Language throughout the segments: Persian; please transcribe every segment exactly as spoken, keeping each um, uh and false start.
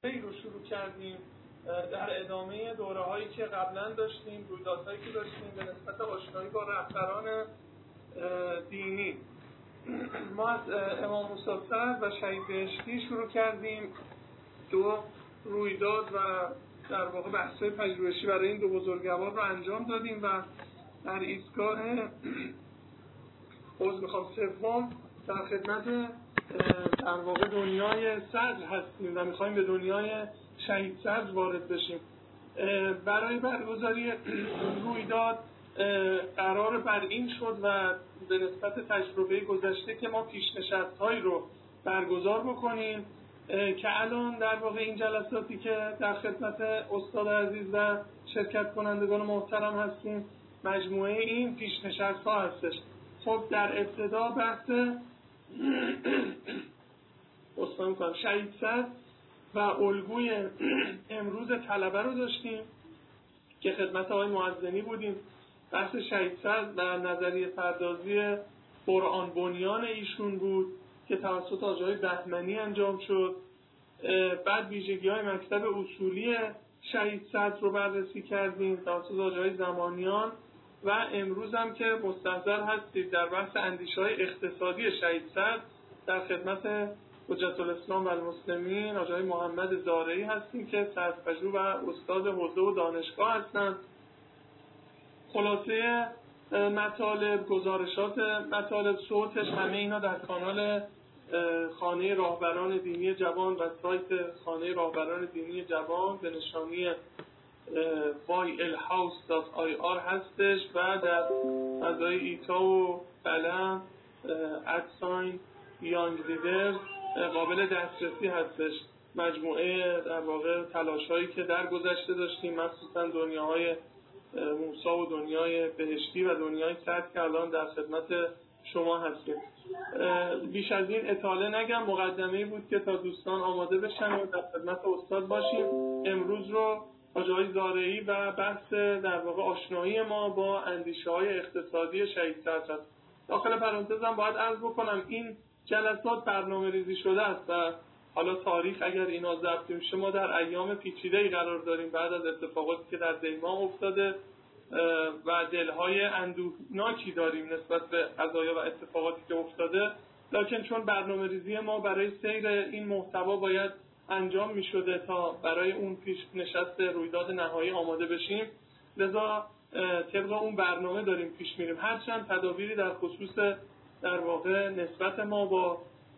رو شروع کردیم در ادامه دوره هایی که قبلا داشتیم، رویدادهایی که داشتیم به نسبت آشنایی با رهبران دینی. ما از امام موسی صدر و شهید بهشتی شروع کردیم، دو رویداد و در واقع بحث‌های پژوهشی برای این دو بزرگوار رو انجام دادیم و در ایستگاه عضو میخوام سوم در خدمت در واقع دنیای صدر هستیم و میخوایم به دنیای شهید صدر وارد بشیم. برای برگزاری رویداد قرار بر این شد و به نسبت تجربه گذشته که ما پیشنشست‌هایی رو برگزار بکنیم که الان در واقع این جلساتی که در خدمت استاد عزیز و شرکت کنندگان محترم هستیم مجموعه این پیشنشست‌ها هستش. خب در ابتدا بحث استاد می‌کنم شهید صدر و الگوی امروز طلبه رو داشتیم که خدمت آقای معزنی بودیم. بحث شهید صدر و نظریه پردازی قرآن بنیان ایشون بود که توسط آقای بهمنی انجام شد. بعد ویژگی‌های مکتب اصولی شهید صدر رو بررسی کردیم توسط آقای زمانیان و امروز هم که مستحضر هستید در بحث اندیشه‌های اقتصادی شهید صدر در خدمت حجت الاسلام و المسلمین آقای محمد زارعی هستیم که صدرپژوه و استاد حوزه و دانشگاه هستند. خلاصه مطالب، گزارشات مطالب، صوتش همه اینا در کانال خانه راهبران دینی جوان و سایت خانه راهبران دینی جوان به نشانی وای ال هاوس دات آی آر هستش و در فضای ایتا و قلم ادساین یانگ لیدرز قابل دسترسی هستش. مجموعه در واقع تلاش‌هایی که در گذشته داشتیم مخصوصا دنیاهای موسی و دنیای بهشتی و دنیای صدر که الان در خدمت شما هستیم. بیش از این اطاله نگم، مقدمه‌ای بود که تا دوستان آماده بشن و در خدمت استاد باشیم. امروز رو آقای زارعی و بحث در واقع آشنایی ما با اندیشه‌های اقتصادی شهید صدر است. داخل پرانتزم باید عرض بکنم این جلسات برنامه ریزی شده است و حالا تاریخ اگر اینا ضبط میشه ما در ایام پیچیده‌ای قرار داریم بعد از اتفاقاتی که در دیما افتاده و دلهای اندوهناکی داریم نسبت به قضایا و اتفاقاتی که افتاده، لکن چون برنامه ریزی ما برای سیر این محتوا باید انجام می شده تا برای اون پیش نشست رویداد نهایی آماده بشیم، لذا طبق اون برنامه داریم پیش میریم. هرچند تدابیری در خصوص در واقع نسبت ما با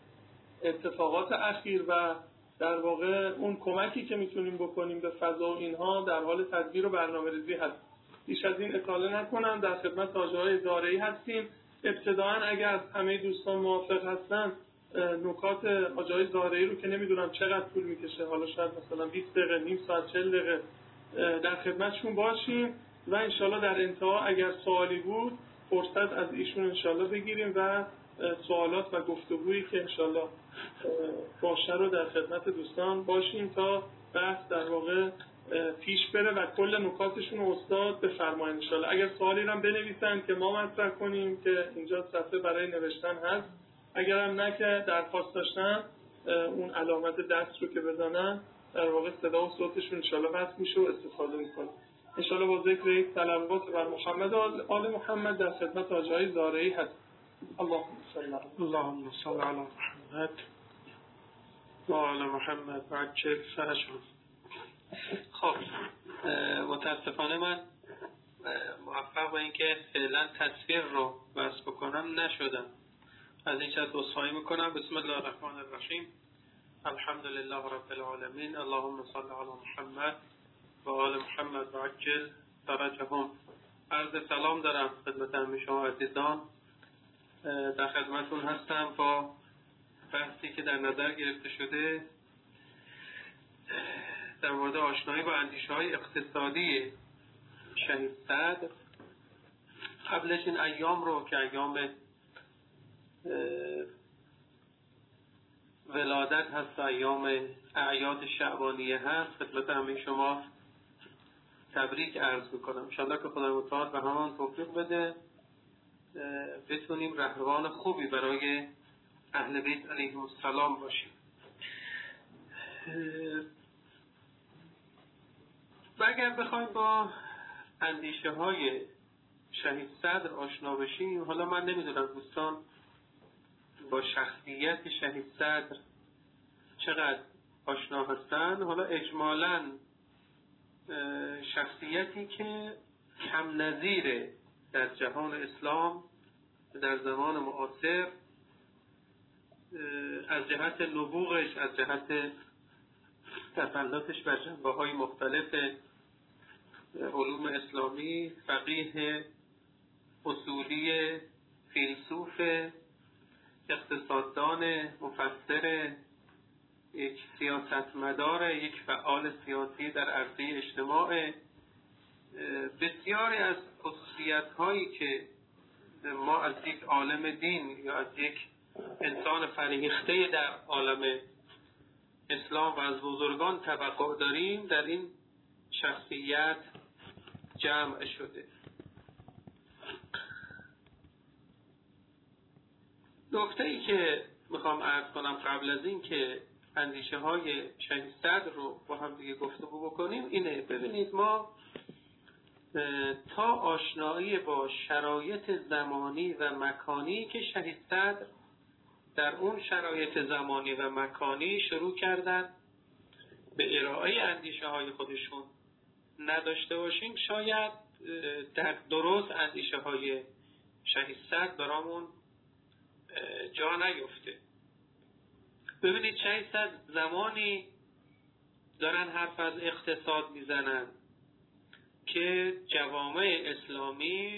اتفاقات اخیر و در واقع اون کمکی که میتونیم بکنیم به فضا و اینها در حال تدبیر و برنامه ریزی هست. بیش از این اطاله نکنم، در خدمت آقای زارعی هستیم. ابتداً اگر همه دوستان موافق هستن نکات آقای زارعی رو که نمیدونم چقدر طول میکشه، حالا شاید مثلا بیست دقیقه، نیم ساعت، چهل دقیقه در خدمتشون باشیم و انشالله در انتها اگر سوالی بود فرصت از ایشون انشالله بگیریم و سوالات و گفتگویی که انشالله باشه رو در خدمت دوستان باشیم تا بحث در واقع پیش بره و کل نکاتشون رو استاد بفرمایید انشالله. اگر سوالی رو هم بنویسن که ما مطرح کنیم که اینجا صفحه برای نوشتن هست، اگر هم نه که درخواست داشتن اون علامت دست رو که بزنن در واقع صدا و صوتشون انشالله وصل میشه و استفاده میکنه. انشالله با ذکر یک صلوات بر محمد و آل محمد در خدمت آقای زارعی هست. اللهم صل علی اللهم صل علی محمد و آل محمد و عجل فرجهم. خب متاسفانه من موفق به اینکه فعلا تصویر رو وصل بکنم نشدم، از این جهت عذرخواهی میکنم. بسم الله الرحمن الرحیم. الحمد لله رب العالمین. اللهم صل علی محمد و آل محمد و عجل فرجهم. عرض سلام دارم خدمت همه شما عزیزان. در خدمتون هستم با بحثی که در نظر گرفته شده در مورد آشنایی با اندیشه‌های اقتصادی شهید صدر. قبلش این ایام رو که ایام ولادت هست و ایام اعیاد شعبانیه هست خدمت همه شما تبریک عرض میکنم. انشاءالله که خدای متعال به همان توفیق بده بتونیم رهروان خوبی برای اهل بیت علیهم السلام باشیم. اگر بخوایم با اندیشه های شهید صدر آشنا بشیم، حالا من نمیدونم دوستان با شخصیت شهید صدر چقدر آشنا هستن. حالا اجمالاً شخصیتی که کم نظیره در جهان اسلام در زمان معاصر، از جهت نبوغش، از جهت تسلطش بر جنبه‌های مختلف علوم اسلامی، فقیه، اصولی، فیلسوف، اقتصاددان، مفسر، یک سیاستمدار، یک فعال سیاسی در عرصه اجتماع. بسیاری از خصوصیت‌هایی که ما از یک عالم دین یا از یک انسان فرهیخته در عالم اسلام و از بزرگان توقع داریم در این شخصیت جمع شده. نکته‌ای که میخوام عرض کنم قبل از این که اندیشه های شهید صدر رو با هم دیگه گفتگو بکنیم اینه. ببینید، ما تا آشنایی با شرایط زمانی و مکانی که شهید صدر در اون شرایط زمانی و مکانی شروع کردن به ارائه اندیشه های خودشون نداشته باشیم، شاید در درست اندیشه های شهید صدر برامون جا نیفته. ببینید، شهید صدر زمانی دارن حرف از اقتصاد میزنن که جوامع اسلامی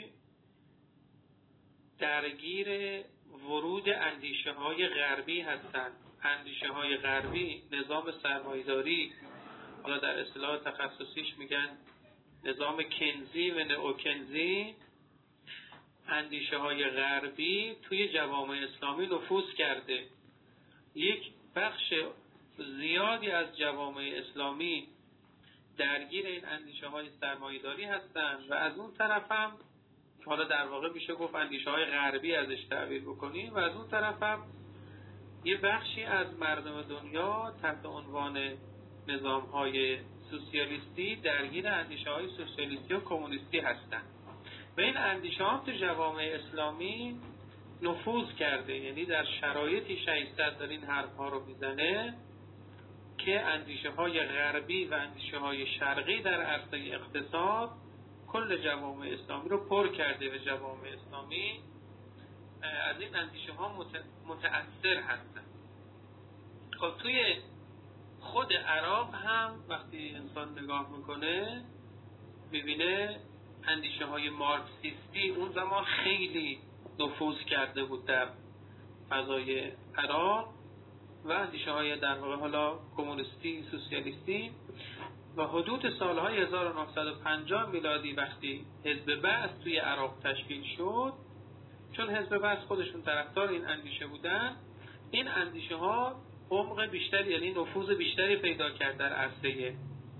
درگیر ورود اندیشه های غربی هستند. اندیشه های غربی، نظام سرمایه‌داری، حالا در اصطلاح تخصصیش میگن نظام کنزی و نئوکنزی، اندیشه های غربی توی جوامع اسلامی نفوذ کرده. یک بخش زیادی از جوامع اسلامی درگیر این اندیشه های سرمایه‌داری هستند و از اون طرف هم حالا در واقع میشه گفت اندیشه های غربی ازش تعبیر بکنیم و از اون طرف هم یه بخشی از مردم دنیا تحت عنوان نظام های سوسیالیستی درگیر اندیشه های سوسیالیستی و کمونیستی هستند و این اندیشه ها تو جوامع اسلامی نفوذ کرده. یعنی در شرایطی شهید صدر داره این حرف ها رو میزنه که اندیشه های غربی و اندیشه های شرقی در عرصه اقتصاد کل جوامع اسلامی رو پر کرده و جوامع اسلامی از این اندیشه ها متأثر هستن. خب توی خود عراق هم وقتی انسان نگاه میکنه میبینه اندیشه های مارکسیستی اون زمان خیلی نفوذ کرده بود در فضای عراق و اندیشه های در واقع حالا کمونیستی، سوسیالیستی و حدود سالهای هزار و نهصد و پنجاه میلادی وقتی حزب بعث توی عراق تشکیل شد، چون حزب بعث خودشون طرفدار این اندیشه بودن، این اندیشه ها عمق بیشتری یعنی نفوذ بیشتری پیدا کرد در عرصه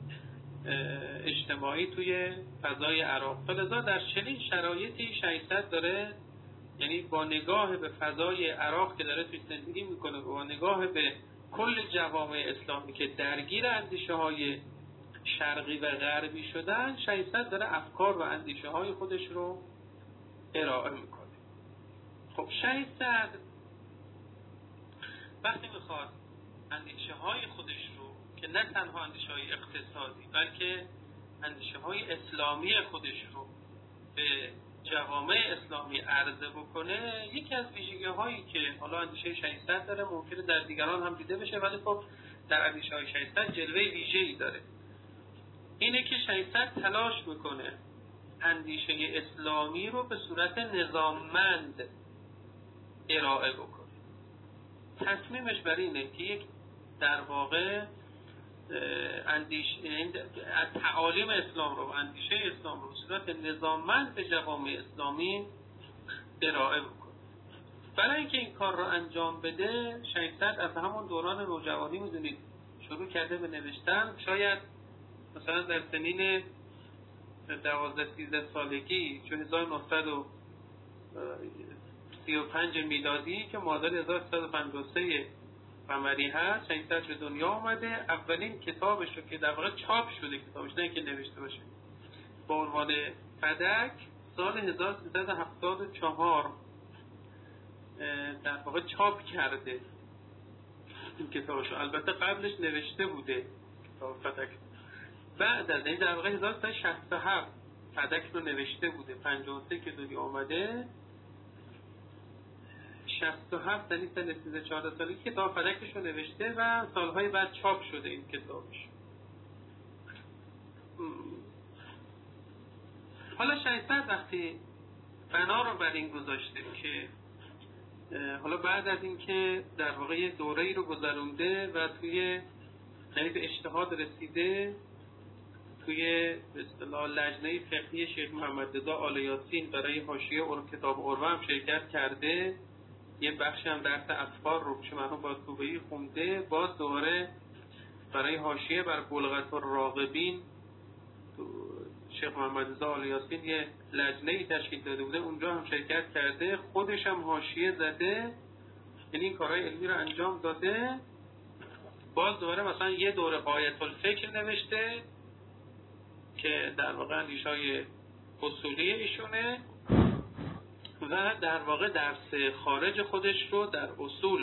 اجتماعی توی فضای عراق. فلذا در چنین شرایطی شهید صدر داره، یعنی با نگاه به فضای عراق که داره توی زندگی میکنه و با نگاه به کل جوامع اسلامی که درگیر اندیشه های شرقی و غربی شدن، شهید صدر داره افکار و اندیشه های خودش رو ارائه میکنه. خب شهید صدر وقتی میخواد اندیشه های خودش رو که نه تنها اندیشه های اقتصادی بلکه اندیشه های اسلامی خودش رو به جوامع اسلامی عرضه بکنه، یکی از ویژگی هایی که حالا اندیشه شهید صدر داره ممکنه در دیگران هم دیده بشه ولی خب در اندیشه های شهید صدر جلوه ویژه‌ای داره، اینه که شهید صدر تلاش میکنه اندیشه اسلامی رو به صورت نظاممند ارائه بکنه. تصمیمش بر اینه که یک در واقع اندیشه تعالیم اسلام رو، اندیشه اسلام رو به صورت نظاممند به جوامع اسلامی ارائه بکنه. برای اینکه این کار رو انجام بده، شهید صدر از همون دوران نوجوانی میدونید شروع کرده به نوشتن. شاید مثلا در سنین دوازده سیزده سالگی، چون هزار و نهصد و سی و پنج میلادی که معادل هزار و سیصد و پنجاه و سه قمری هست، شهیدصدر به دنیا آمده. اولین کتابش رو که در واقع چاپ شده، کتابش نه که نوشته باشه، با عنوان فدک سال هزار و سیصد و هفتاد و چهار در واقع چاپ کرده این کتابش رو. البته قبلش نوشته بوده کتاب فدک، بعد از این در واقع هزار و سیصد و شصت و هفت فدک رو نوشته بوده. پنجاه و سه که دنیا آمده، شصت و هفت یعنی سن سیزده چهارده سالی کتاب فدکش رو نوشته و سالهای بعد چاپ شده این کتابش. حالا شهیدصدر وقتی بنا رو بر این گذاشته که حالا بعد از اینکه در واقع یه دوره‌ای رو گذرونده و توی یعنی به اجتهاد رسیده، توی به اصطلاح لجنه فقهی شیخ محمد رضا آل یاسین برای حاشیه اور کتاب عروه هم شرکت کرده، یه بخشی هم درس اطفال رو که مرحوم بازطوبه‌ای خونده، باز دوباره برای حاشیه بر بلغت الراغبین شیخ محمد رضا آل یاسین یه لجنه‌ای تشکیل داده بوده، اونجا هم شرکت کرده، خودش هم حاشیه زده، یعنی این کارهای علمی رو انجام داده. باز دوباره مثلا یه دوره غایت الفکر نوشته که در واقع اندیشه‌های اصولی ایشونه و در واقع درس خارج خودش رو در اصول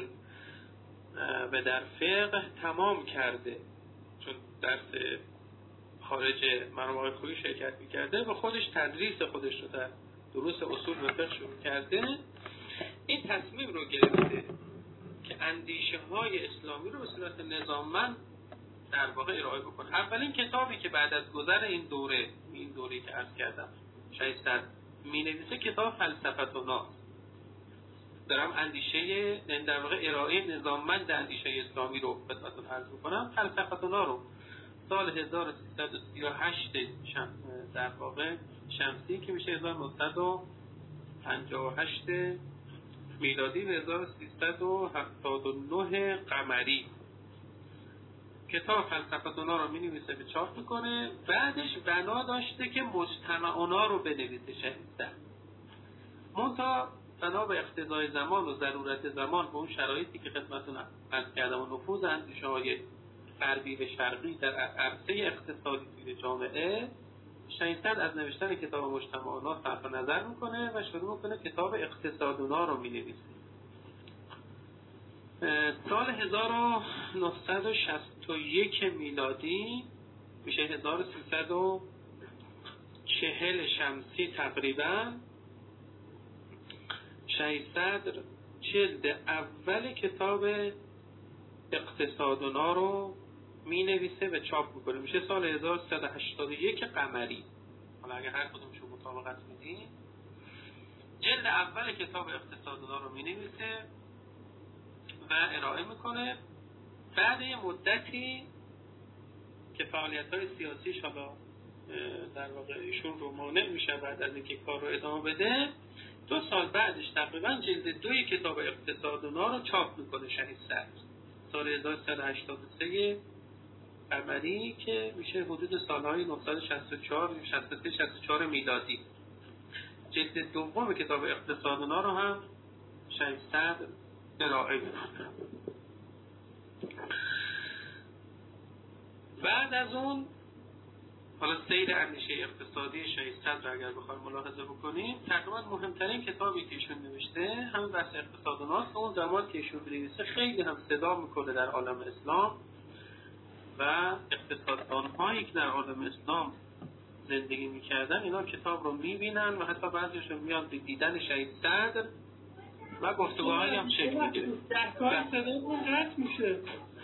و در فقه تمام کرده، چون درس خارج مرحوم آقای خویی شرکت می‌کرده و خودش تدریس خودش رو در دروس اصول و فقه شروع کرده. این تصمیم رو گرفته که اندیشه‌های اسلامی رو به صورت نظاممند در واقع ارائه بکنه. اولین کتابی که بعد از گذر این دوره این دوره‌ای که عرض کردم شهیدصدر می‌نویسه کتاب فلسفه الناس. دارم اندیشه در واقع ارائه نظاممند اندیشه اسلامی رو خدمتتون عرض می‌کنم. فلسفه الناس رو سال هزار و سیصد و سی و هشت در واقع شمسی که میشه هزار و نهصد و پنجاه و هشت میلادی و هزار و سیصد و هفتاد و نه قمری کتاب فلسفه الناس رو می‌نویسه، به چاپ میکنه. بعدش بنا داشته که مجتمعنا رو بنویسه شهیدصدر، منتها بنا به اقتضای زمان و ضرورت زمان و اون شرایطی که خدمتتون عرض کردم و نفوذ اندیشه‌های غربی و شرقی در عرصه اقتصادی توی جامعه، شهیدصدر از نوشتن کتاب مجتمعنا صرف نظر میکنه و شروع میکنه کتاب اقتصادنا رو مینویسه. سال هزار و نهصد و شصت و یک میلادی میشه هزار و سیصد و چهل شمسی تقریبا، شهیدصدر جلد اول کتاب اقتصادنا رو می نویسه و چاپ میکنه، میشه سال هزار و سیصد و هشتاد و یک قمری. حالا اگر هر کدومشو مطابقت میدین، جلد اول کتاب اقتصادنا رو می نویسه و ارائه میکنه. بعد یه مدتی که فعالیت های سیاسیش حالا در واقع ایشون رو مانع میشه بعد از اینکه کار رو ادامه بده، دو سال بعدش تقریبا جلد دوی کتاب اقتصادنا رو چاپ میکنه شهیدصدر سال هزار و سیصد و هشتاد و سه قمری که میشه حدود سالهای نهصد و شصت و چهار شصت و سه شصت و چهار میلادی. جلد دوم کتاب اقتصادنا رو هم شهیدصدر ارائه میکنه. بعد از اون حالا سیر اندیشه اقتصادی شهیدصدر اگر بخوایم ملاحظه بکنیم، تقریبا مهمترین کتابی که ایشون نوشته همین بحث اقتصادناست. اون زمان که ایشون نوشته خیلی هم صدا میکنه در عالم اسلام و اقتصاددان‌هایی که در عالم اسلام زندگی میکردن اینا کتاب رو میبینن و حتی بعضیشون میان به دیدن شهیدصدر و گفتگوهایی هم شکل میگیره. دستگاه صداتون قطع میشه.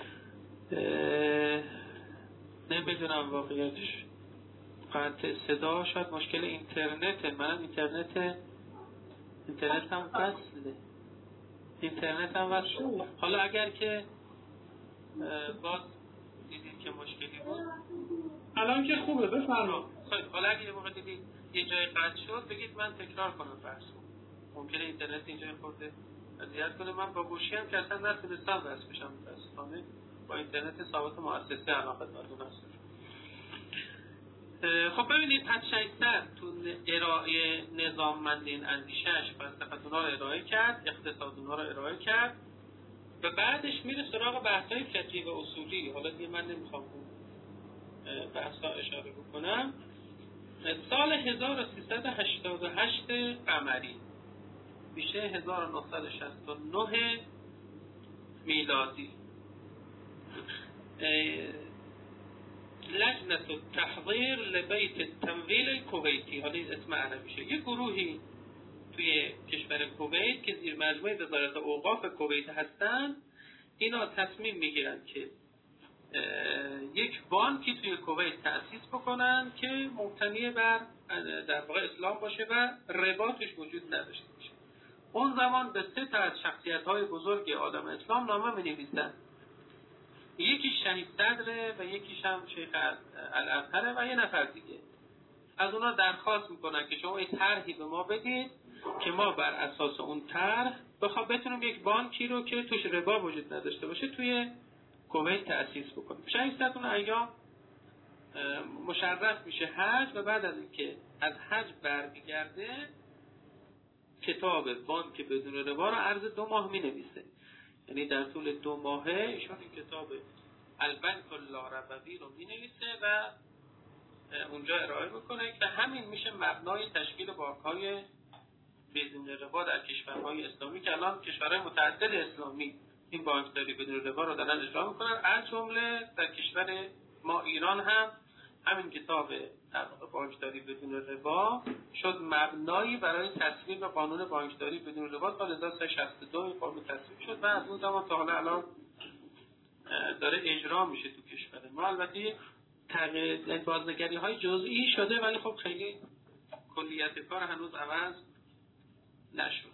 نمیدونم واقعیتش قطع صدا، شاید مشکل اینترنته. من اینترنت اینترنت هم وصله اینترنت هم وصله حالا اگر که باز دیدید که مشکلی بود، الان که خوبه بفرما. خیلی حالا اگه یه موقع دیدید یه جای قطع شد بگید من تکرار کنم بحثو. ممکنه اینترنت اینجا خورده اذیت کنه. من با گوشی هم که اصلا نتونستم وصل بشم متاسفانه، با اینترنت ثابت مؤسسه الان خدمتتون هستم. خب ببینید پس شهیدصدر تو ارائه نظاممند این اندیشه‌اش فلسفه‌النا رو ارائه کرد، اقتصادنا رو ارائه کرد و بعدش میره سراغ بحث‌های فقهی و اصولی. حالا دیگه من نمیخوام بحثا اشاره بکنم. سال هزار و سیصد و هشتاد و هشت قمری میشه هزار و نهصد و شصت و نه میلادی، لجنه التحضیر لبیت تمویل کویتی، حالا این اسم عربیشه، یه گروهی توی کشور کویت که زیر مجموعه وزارت اوقاف کویت هستن، اینا تصمیم میگیرن که یک بانکی توی کویت تأسیس بکنن که مبتنی بر در واقع اسلام باشه و ربا توش وجود نداشته باشه. اون زمان به سه تا از شخصیت‌های بزرگ عالم اسلام نامه می‌نویسن. یکی شهید صدره و یکیش هم شیخ الازهر و یه نفر دیگه. از اونا درخواست میکنن که شما این طرحی به ما بدید که ما بر اساس اون طرح بخوام بتونیم یک بانکی رو که توش ربا وجود نداشته باشه توی کویت تأسیس بکنیم. شهید صدر اون ایام مشرف میشه حج و بعد از اینکه از حج برمیگرده کتاب بانک بدون ربا رو عرض دو ماه مینویسه. یعنی در طول دو ماهه ایشون این کتاب البنک اللاربوی رو مینویسه و اونجا ارائه میکنه که همین میشه مبنای تشکیل بانک‌های بدون ربا در کشورهای اسلامی که الان کشورهای متعدد اسلامی این بانکداری بدون ربا رو دارن اجرا میکنن. از جمله در کشور ما ایران هم همین کتاب در واقع بانکداری بدون ربا شد مبنایی برای تصویب قانون بانکداری بدون ربا تا هزار و سیصد و شصت و دو قانون تصویب شد و از اون زمان تا حالا الان داره اجرا میشه تو کشور ما. البته تغییر بازنگری های جزئی شده ولی خب خیلی کلیت کار هنوز عوض نشد.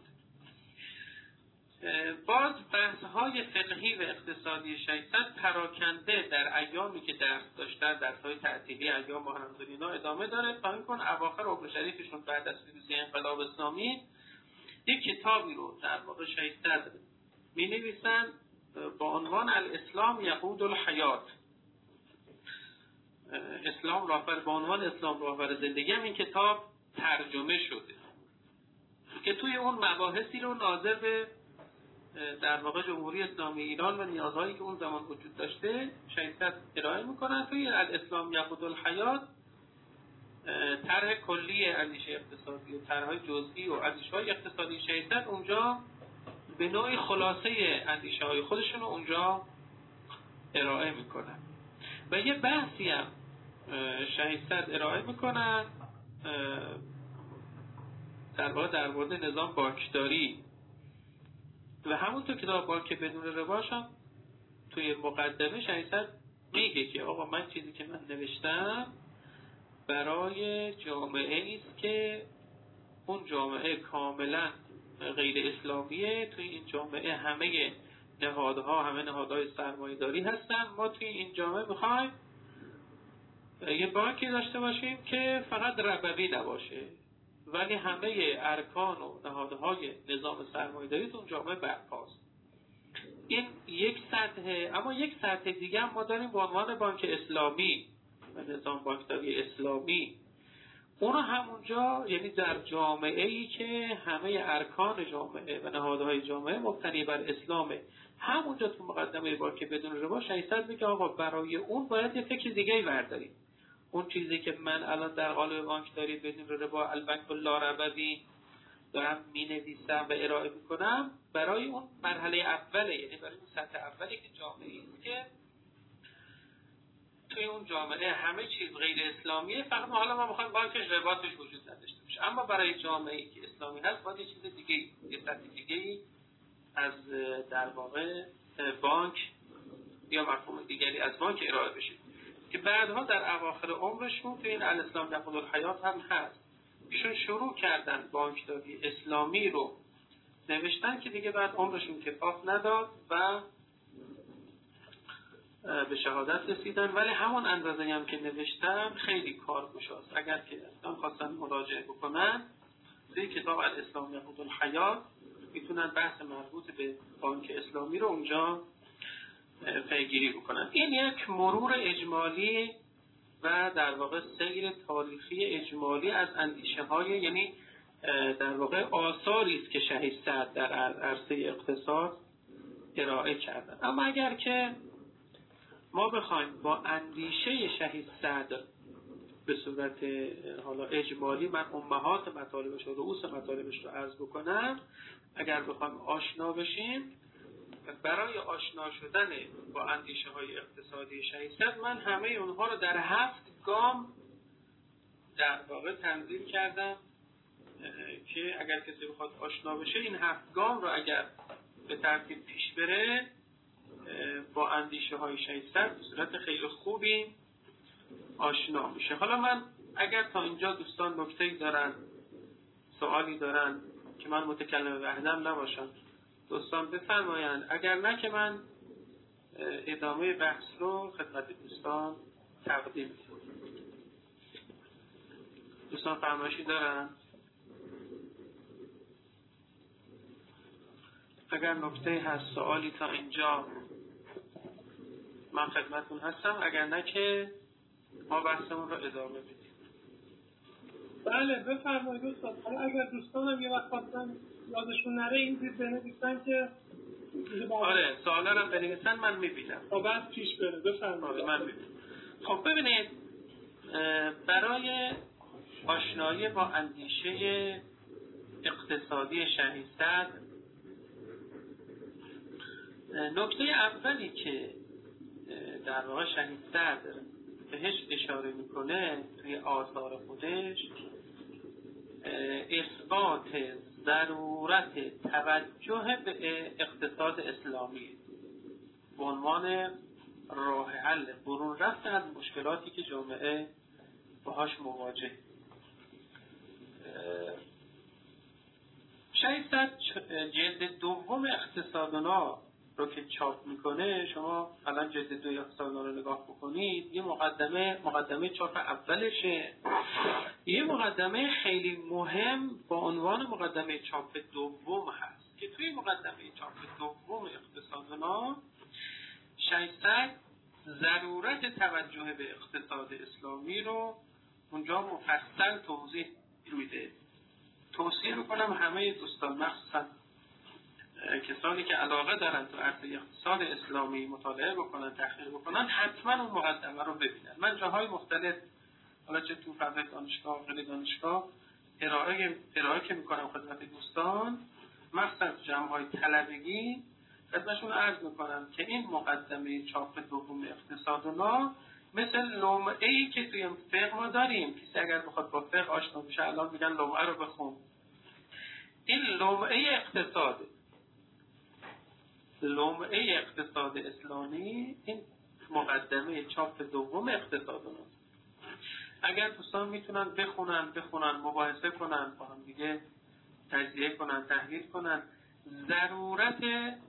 باز بحث های فقهی و اقتصادی شهید صدر پراکنده در ایامی که درس داشتن، درس های تعطیلی ایام ماه رمضان اینا ادامه داره تا اینکه اواخر عمر شریفشون بعد از پیروزی انقلاب اسلامی یک کتابی رو در واقع شهید صدر می نویسن با عنوان الاسلام یقود الحیات، اسلام راهبر، با عنوان اسلام راهبر زندگی. هم این کتاب ترجمه شده که توی اون مباحثی رو ناظر به در واقع جمهوری اسلامی ایران و نیازهایی که اون زمان وجود داشته شهید صدر ارائه میکنن. توی الاسلام یقود الحیات طرح کلی اندیشه اقتصادی و طرح‌های جزئی و اندیشه‌های اقتصادی شهید صدر اونجا به نوعی خلاصه اندیشه‌های خودشون رو اونجا ارائه میکنن و یه بحثی هم شهید صدر ارائه میکنن در واقع در مورد نظام بانکداری و همونطور کتاب بانک بدون رباش هم توی مقدمه شهید صدر میگه که آقا من چیزی که من نوشتم برای جامعه است که اون جامعه کاملا غیر اسلامیه. توی این جامعه همه نهادها همه نهادهای سرمایه‌داری هستن. ما توی این جامعه میخوایم یه بانکی داشته باشیم که فقط ربوی نباشه ولی همه ارکان و نهادهای نظام سرمایه‌داری تو اون جامعه برپاست. این یک سطح. اما یک سطح دیگه هم ما داریم به عنوان بانک اسلامی و نظام بانکداری اسلامی. اونو همونجا یعنی در جامعه‌ای که همه ارکان جامعه و نهادهای جامعه مبتنی بر اسلامه، همونجا تو مقدمه بانک بدون ربا شهید صدر میگه آقا برای اون باید یه فکر دیگه‌ای برداریم. اون چیزی که من الان در قالب بانکداری بدون ربا البنک اللاربوی دارم مینویسم و ارائه میکنم برای اون مرحله اوله، یعنی برای اون سطح اولی که جامعه است که توی اون جامعه همه چیز غیر اسلامیه، فقط ما حالا ما میخوایم بانکش ربا توش وجود نداشته باشه. اما برای جامعه‌ای که اسلامی هست باید یه چیز دیگه یه سطح دیگه از در واقع بانک یا مفهوم دیگری از بانک ارائه بشه که بعدها در اواخر عمرشون توی این الاسلام یقود الحیات هم هست. ایشون شروع کردن بانکداری اسلامی رو نوشتن که دیگه بعد عمرشون کفاف نداد و به شهادت رسیدن. ولی همون اندازه هم که نوشتن خیلی کارگشاست. اگر که اصلا خواستن مراجعه بکنن توی کتاب الاسلام یقود الحیات میتونن بحث مربوط به بانک اسلامی رو اونجا پیگیری بکنن. این یک مرور اجمالی و در واقع سیر تاریخی اجمالی از اندیشه های، یعنی در واقع آثاری است که شهید صدر در عرصه اقتصاد ارائه کردن. اما اگر که ما بخوایم با اندیشه شهید صدر به صورت حالا اجمالی، من امهات مطالبش و رؤوس مطالبش رو عرض بکنم، اگر بخوایم آشنا بشیم، برای آشنا شدن با اندیشه های اقتصادی شهید صدر من همه اونها رو در هفت گام در واقع تنظیم کردم که اگر کسی بخواد آشنا بشه این هفت گام رو اگر به ترتیب پیش بره با اندیشه های شهید صدر به صورت خیلی خوبی آشنا میشه. حالا من اگر تا اینجا دوستان نکته‌ای دارن، سوالی دارن که من متکلم وحدم نباشم، دوستان بفرمایند، اگر نه که من ادامه بحث رو خدمت دوستان تقدیم می‌کنم. دوستان فرمایشی دارن؟ اگر نکته هست، سوالی تا اینجا، من خدمتون هستم، اگر نه که ما بحثمون رو ادامه بدیم. بله بفرمایید دوستان. حالا اگر دوستانم یه وقت خواستن یادشون نره این چیز بنویسن که آره سوالا رو بنویسن من میبینم تا بعد پیش بره. بفرمایید. من میبینم. خب ببینید، برای آشنایی با اندیشه اقتصادی شهید صدر، نکته اولی که در واقع شهید صدر بهش اشاره میکنه توی آثار خودش، اثبات ضرورت توجه به اقتصاد اسلامی به عنوان راه حل برون رفت از مشکلاتی که جامعه باهاش مواجه. شهید صدر جلد دوم اقتصادنا رو که چاپ میکنه، شما الان جلد دوی اقتصادنا رو نگاه بکنید، یه مقدمه مقدمه چاپ اولشه، یه مقدمه خیلی مهم با عنوان مقدمه چاپ دوم هست که توی مقدمه چاپ دوم اقتصادنا شهید صدر ضرورت توجه به اقتصاد اسلامی رو اونجا مفصل توضیح میده. توصیه میکنم همه دوستان، مخصوصا کسانی که علاقه دارن تو عرصه اقتصاد اسلامی مطالعه بکنن، تحقیق بکنن، حتما اون مقدمه رو ببینن. من جاهای مختلف، حالا چه تو فضای دانشگاه و غیر دانشگاه، ارائه ارائه که میکنم خدمت دوستان، مخصوصا جمع‌های طلبگی، خدمتشون عرض میکنم که این مقدمه چاپ دوم اقتصادنا مثل لمعه‌ای که توی فقه ما داریم، کسی اگر بخواد با فقه آشنا بشه الان میگن لمعه رو بخون. این لمعه اقتصاد لمعه اقتصاد اسلامی این مقدمه چاپ دوم اقتصادنا. اگر دوستان میتونن بخونن بخونن مباحثه کنن با هم دیگه، تجزیه کنن، تحلیل کنن، ضرورت،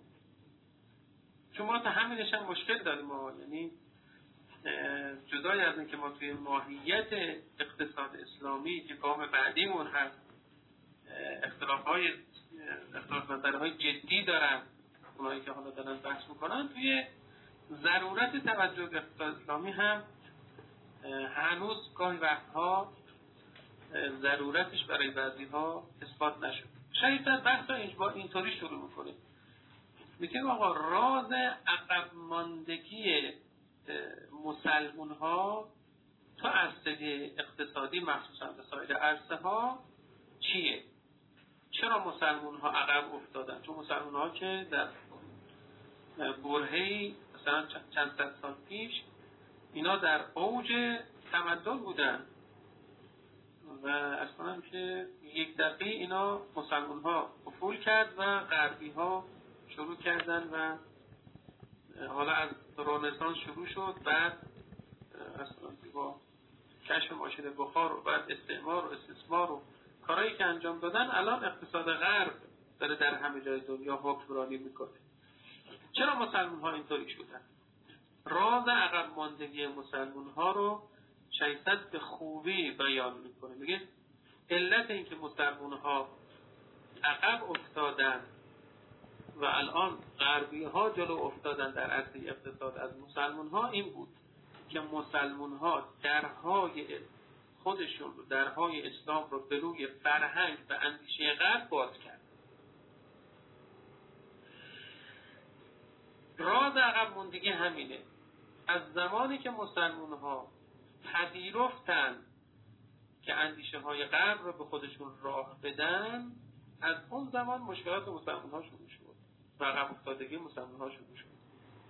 چون ما تا همینش هم مشکل داریم ما، یعنی جدای از این که ما توی ماهیت اقتصاد اسلامی که گام بعدیمون هست اختلاف‌های اختلاف نظرهای جدی دارن، اونایی که حالا دارن بحث میکنن، توی ضرورت توجه به اقتصاد اسلامی هم هنوز گاهی وقتها ضرورتش برای بعضی‌ها اثبات نشد. شاید در بحث اینجا اینطوری شروع میکنه، میگه آقا راز عقب ماندگی مسلمون ها تا عرصه اقتصادی مخصوصا به سایر عرصه ها چیه؟ چرا مسلمون ها عقب افتادن؟ چون مسلمون ها که در برهه‌ای مثلا چند صد سال پیش اینا در اوج تمدن بودن و اصلا که یک دفعه اینا مسلمون ها افول کرد و غربی ها شروع کردن و حالا از رنسانس شروع شد، بعد اصلا با کشف ماشین بخار و بعد استعمار و استثمار و کارهایی که انجام دادن، الان اقتصاد غرب داره در همه جای دنیا حکمرانی میکنه. چرا مسلمان ها اینطوری شدن؟ راز عقب ماندگی مسلمان ها رو شهید صدر به خوبی بیان میکنه. میگه علت این که مسلمان ها عقب افتادن و الان غربی ها جلو افتادن در عرصه اقتصاد از مسلمان ها این بود که مسلمان ها درهای خودشون رو، درهای اسلام رو به روی فرهنگ و اندیشه غرب باز کرد. راز عقب موندگی همینه. از زمانی که مسلمان ها پذیرفتن که اندیشه های غرب رو به خودشون راه بدن، از اون زمان مشکلات مسلمان ها شروع شد و عقب افتادگی مسلمان ها شروع شد.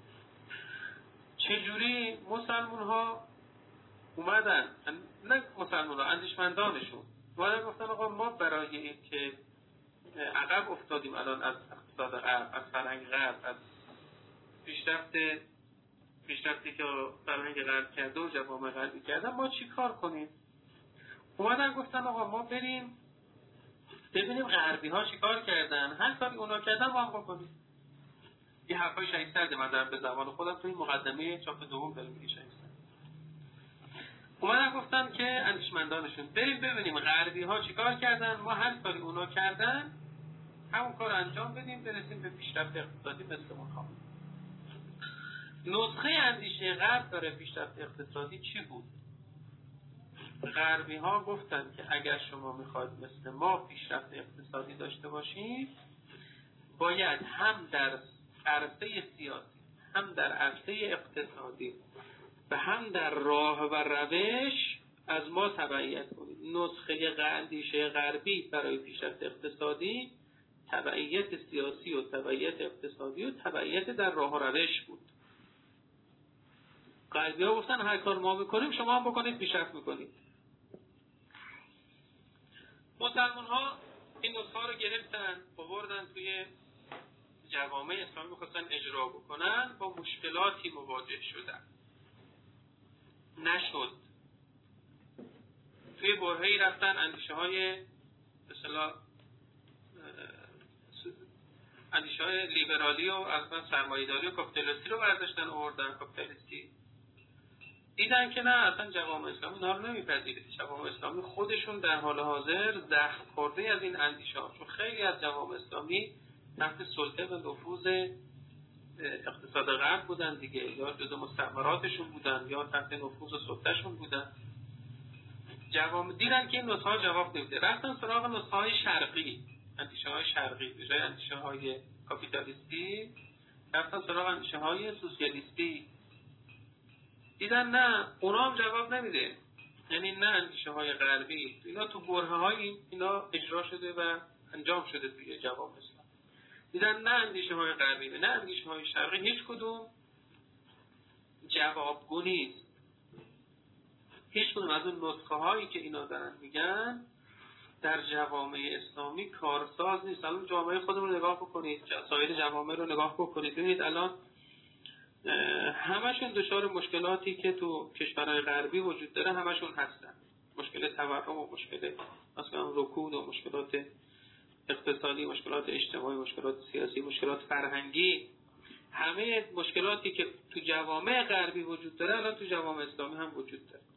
چجوری مسلمان ها اومدن، نه مسلمان ها، اندیشمندانشون اومدن گفتن آقا ما برای این که عقب افتادیم الان از اقتصاد غرب، از فرهنگ غرب، از پیشرفت پیشرفتی که فرهنگ غرب کرده و جوامع غربی کردن، ما چی کار کنیم؟ اومدن گفتن آقا ما بریم ببینیم غربی ها چی کار کردن، هر کاری اونا کردن ما هم بکنیم. یه حرفای شهید سرد من دارم به زبان خودم توی مقدمه چاپ دوم داریم میگه شهید سرد. اومدن گفتن که اندیشمندانشون بریم ببینیم غربی ها چی کار کردن، ما هر کاری اونا کردن همون کار انجام بدیم، برسیم به پیشرفت اقتصادی مثل اونها. نسخه اندیشه غرب برای پیشرفت اقتصادی چی بود؟ غربی ها گفتن که اگر شما میخواید مثل ما پیشرفت اقتصادی داشته باشید، باید هم در عرصه سیاسی، هم در عرصه اقتصادی و هم در راه و روش از ما تبعیت کنید. نسخه اندیشه غربی برای پیشرفت اقتصادی تبعیت سیاسی و تبعیت اقتصادی و تبعیت در راه و روش بود. غربی ها گفتن هر کار ما بکنیم شما هم بکنید، پیشرفت میکنید. مسلمان ها این نسخه رو گرفتن، آوردن توی جوامع اسلامی، می‌خواستن اجرا بکنن، با مشکلاتی مواجه شدن، نشد. توی برهه‌ای رفتن اندیشه های مثلا اندیشه های لیبرالی و اصلا سرمایه‌داری و کاپیتالیستی رو برداشتن آوردن، کاپیتالیستی. دیدن که نه، اصلا جوامع اسلامی اینا رو نمیپذیره. جوامع اسلامی خودشون در حال حاضر زخم خورده از این اندیشه ها، چون خیلی از جوامع اسلامی تحت سلطه و نفوذ اقتصاد غرب بودن دیگه، یا جزء مستعمراتشون بودن یا تحت نفوذ و سلطهشون بودن. جوامع دیدن که این نسخه ها جواب نمیده، رفتن سراغ نسخه های شرقی، اندیشه های شرقی، به جای اندیشه های کاپیتالیستی رفتن سراغ اندیشه های سوسیالیستی. دیدن نه، اونا هم جواب نمیده، یعنی نه اندیشه های غربی، اینا تو برهه های اینا اجرا شده و انجام شده توی جوامع اسلام. دیدن نه اندیشه های غربی نه اندیشه های شرقی هیچ کدوم جوابگو نیست. هیچ کدوم از اون نسخه هایی که اینا دارن میگن در جوامع اسلامی کارساز نیست. الان جامعه خودمون رو نگاه بکنید، سایر جوامع رو نگاه بکنید، ببینید الان همشون دچار مشکلاتی که تو کشورهای غربی وجود داره همشون هستن. مشکل تورم و مشکل مثلا رکود و مشکلات اقتصادی، مشکلات اجتماعی، مشکلات سیاسی، مشکلات فرهنگی، همه مشکلاتی که تو جوامع غربی وجود داره الان تو جوامع اسلامی هم وجود داره.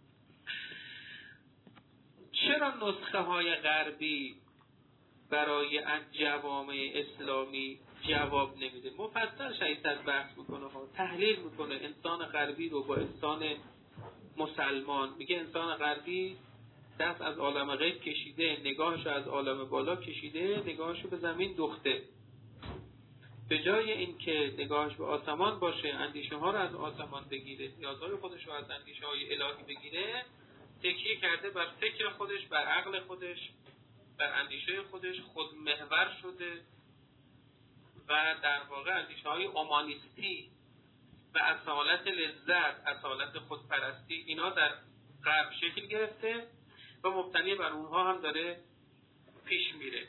چرا نسخه های غربی برای جوامع اسلامی جواب نمیده؟ مفصل شهید بحث میکنه ها، تحلیل میکنه انسان غربی رو با انسان مسلمان. میگه انسان غربی دست از عالم غیب کشیده، نگاهشو از عالم بالا کشیده، نگاهشو به زمین دوخته. به جای اینکه نگاهش به آسمان باشه، اندیشه ها رو از آسمان بگیره، نیازهای خودش رو از اندیشه های الهی بگیره، تکیه کرده بر فکر خودش، بر عقل خودش، بر اندیشه خودش، خودمحور شده و در واقع اندیشه های اومانیستی و اصالت لذت، اصالت خودپرستی، اینا در غرب شکل گرفته و مبتنی بر اونها هم داره پیش میره.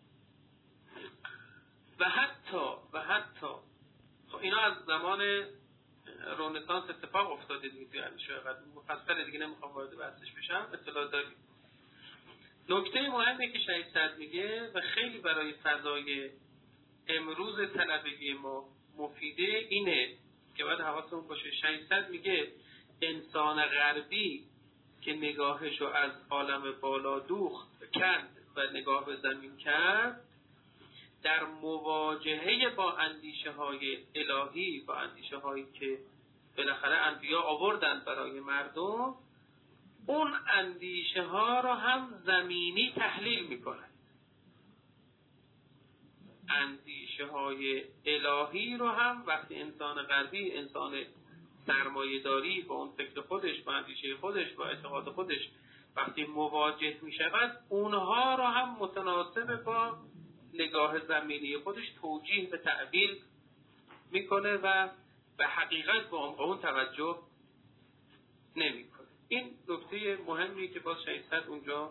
و حتی و حتی اینا از زمان رنسانس اتفاق افتاده دیگه، توی اندیشه قدیم مفصل دیگه نمیخوام وارد بحثش بشم، اطلاع داریم. نکته مهمی که شهید سعد میگه و خیلی برای فضای امروز طلبگی ما مفیده اینه که باید حواسمون باشه. شهید سعد میگه انسان غربی که نگاهشو از عالم بالا دوخت کند و نگاه به زمین کرد، در مواجهه با اندیشه های الهی، با اندیشه هایی که بالاخره انبیا آوردن برای مردم، اون اندیشه ها رو هم زمینی تحلیل میکنن. اندیشه اندیشه های الهی رو هم وقتی انسان غربی، انسان سرمایه‌داری با اون فکر خودش، با اندیشه خودش، با اعتقاد خودش وقتی مواجه می شود، اونها رو هم متناسب با نگاه زمینی خودش توجیه به تعبیر میکنه و به حقیقت با اون توجه نمیکنه. این نکته مهمی که با شیطان اونجا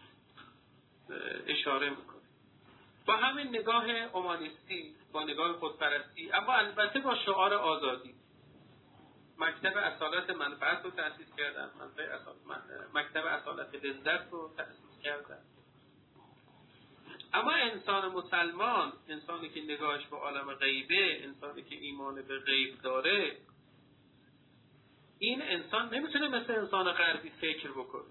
اشاره میکنه. با همین نگاه اومانیستی، با نگاه خودپرستی، اما البته با شعار آزادی، مکتب اصالت منفعت رو تأسیس کردن، مکتب اصالت لذت رو تأسیس کردن. اما انسان مسلمان، انسانی که نگاهش به عالم غیبه، انسانی که ایمان به غیب داره، این انسان نمیتونه مثل انسان غربی فکر بکنه.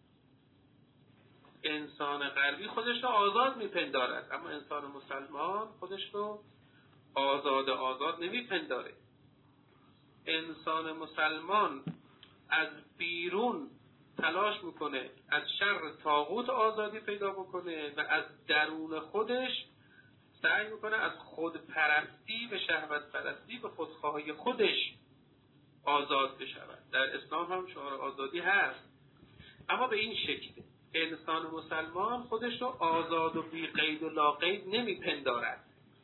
انسان غربی خودش رو آزاد میپندارد، اما انسان مسلمان خودش رو آزاد آزاد نمیپنداره. انسان مسلمان از بیرون تلاش میکنه از شر طاغوت آزادی پیدا بکنه و از درون خودش سعی میکنه از خودپرستی به شهوت پرستی، به خودخواهی خودش آزاد بشود. در اسلام هم شعار آزادی هست، اما به این شکل انسان مسلمان خودش رو آزاد و بی قید و لاقید نمیپندارد.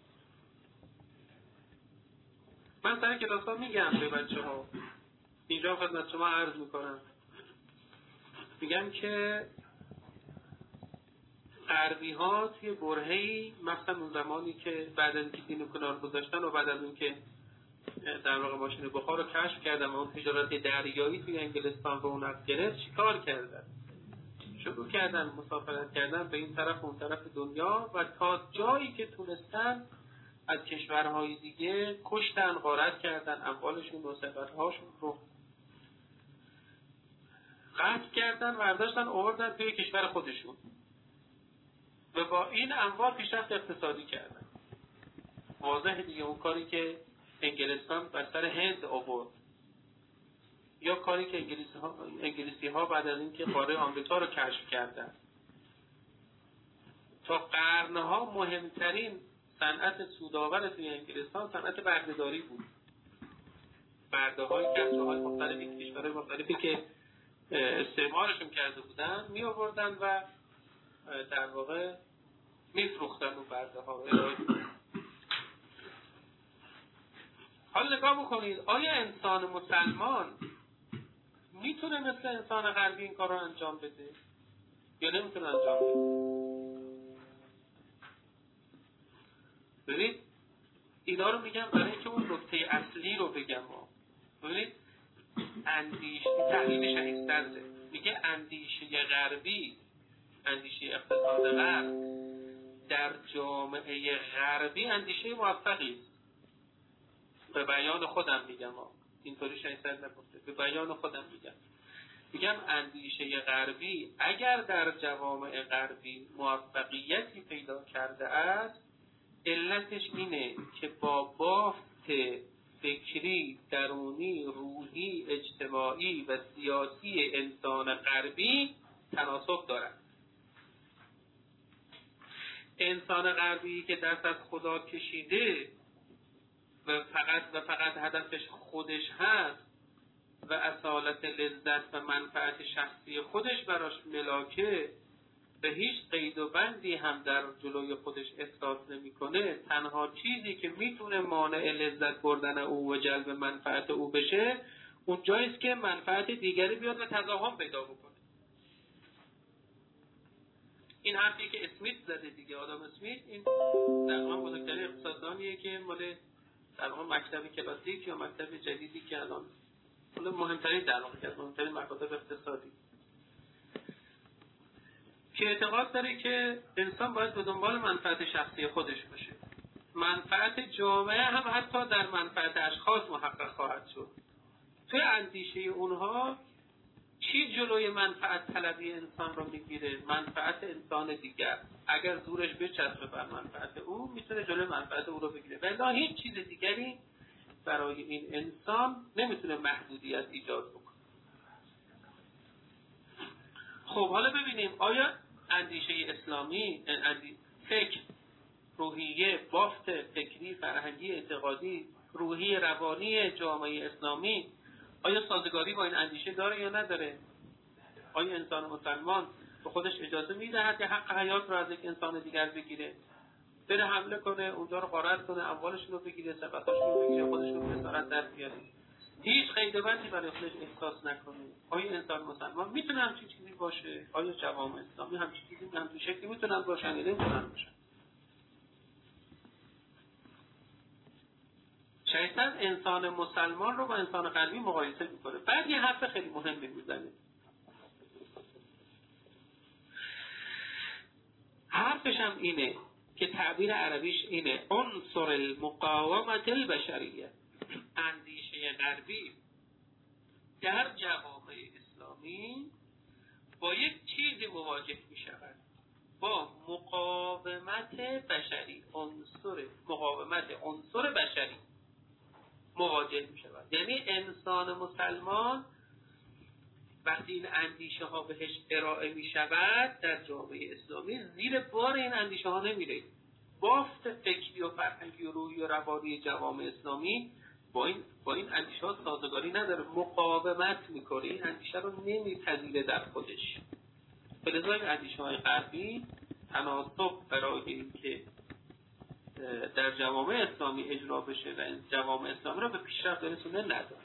من سر کلاسا میگم به بچه ها، اینجا خدمت شما عرض میکنم، میگم که غربی ها توی برهه‌ای، مثلا اون زمانی که بعد از اینکه دین کنار گذاشتن و بعد از اینکه در واقع ماشین بخار رو کشف کردن و اون تجارت دریایی توی انگلستان رو اون از گرفت، چیکار کردن؟ شروع کردن مسافرت کردن به این طرف اون طرف دنیا و تا جایی که تونستن از کشورهای دیگه کشتن، غارت کردن، اموالشون و ثروت‌هاشون رو قطع کردن و برداشتن آوردن توی کشور خودشون و با این اموال پیشرفت اقتصادی کردن. واضحه دیگه اون کاری که انگلستان بر سر هند آورد، یا کاری که انگلیسی ها, انگلیسی ها بعد از اینکه قاره آمریکا رو کشف کردن، تا قرنها مهمترین صنعت سودآور توی انگلستان صنعت برده‌داری بود. برده های کسرهای مختلفی، کشورهای مختلفی که استعمارشون کرده بودن می آوردن و در واقع می فروختن اون برده ها رو ارائه می‌دادن. حالا نگاه بکنید، آیا انسان مسلمان میتونه مثل انسان غربی این کار رو انجام بده یا نمیتونه انجام بده؟ ببینید اینا رو میگم برای اینکه اون نکته اصلی رو بگم. ببینید اندیشه تحلیل شهید‌سرده، میگه اندیشه غربی، اندیشه اقتصاد غرب در جامعه غربی اندیشه موفقی است. به بیان خودم میگم، اینطوری شهید‌سرد نگفته، به بیان خودم میگم میگم اندیشه غربی اگر در جوامع غربی موفقیتی پیدا کرده است، علتش اینه که با بافت فکری، درونی، روحی، اجتماعی و سیاسی انسان غربی تناسب دارد. انسان غربی که دست از خدا کشیده و فقط و فقط هدفش خودش هست و اصالت لذت و منفعت شخصی خودش براش ملاکه، به هیچ قید و بندی هم در جلوی خودش احساس نمی‌کنه، تنها چیزی که میتونه مانع لذت بردن او و جلب منفعت او بشه، اون جاییست که منفعت دیگری بیاد و تضاهم پیدا بکنه. این حرفی که اسمیت زده دیگه، آدم اسمیت، این در واقع بزرگترین اقتصاددانیه که مال در واقع مکتب کلاسیک یا مکتب جدیدی که الان حالا مهمترین در واقع که مهمترین مکاتب اقتصادی، که اعتقاد داره که انسان باید به دنبال منفعت شخصی خودش باشه. منفعت جامعه هم حتی در منفعت اشخاص محقق خواهد شد. توی اندیشه اونها چی جلوی منفعت طلبی انسان رو میگیره؟ منفعت انسان دیگر. اگر زورش بچسبه بر منفعت او، میتونه جلوی منفعت او رو بگیره. ولی هیچ چیز دیگری برای این انسان نمیتونه محدودیت ایجاد بکنه. خب حالا ببینیم آیا اندیشه اسلامی، اندی... فکر روحیه، بافت فکری، فرهنگی، اعتقادی، روحی روانی جامعه اسلامی آیا سازگاری با این اندیشه داره یا نداره؟ آیا انسان مسلمان به خودش اجازه میدهد که حق حیات رو از یک انسان دیگر بگیره، بره حمله کنه، اونجا رو غارت کنه، اموالشون رو بگیره، ثروتاشون رو بگیره، خودشون رو بسارت در بیاره، هیچ قیدبندی برای خودش احساس نکنه؟ آیا انسان مسلمان میتونه همچین چیزی باشه؟ آیا جوامع اسلامی همچین چیزی همچین شکلی میتونن باشن یا نمیتونن باشن؟ شیطان انسان مسلمان رو با انسان غربی مقایسه میکنه. بعد یه حرف خیلی مهمی میزنه. حرفش هم اینه که تعبیر عربیش اینه: عنصر المقاومت البشریه. اندیشه غربی در جوامع اسلامی با یک چیزی مواجه می شود، با مقاومت بشری، عنصر مقاومت عنصر بشری مواجه می شود. یعنی انسان مسلمان وقتی این اندیشه ها بهش ارائه می شود در جامعه اسلامی زیر بار این اندیشه ها نمیره. بافت فکری و فرهنگی و روحی و روانی جوامع اسلامی با این با این اندیشه ها سازگاری نداره، مقاومت میکنه، این اندیشه رو نمیپذیره در خودش. فلذا این اندیشه های غربی تناسب برای اینکه در جوامع اسلامی اجرا بشه و این جوامع اسلامی رو به پیشرفت برسونه نداره.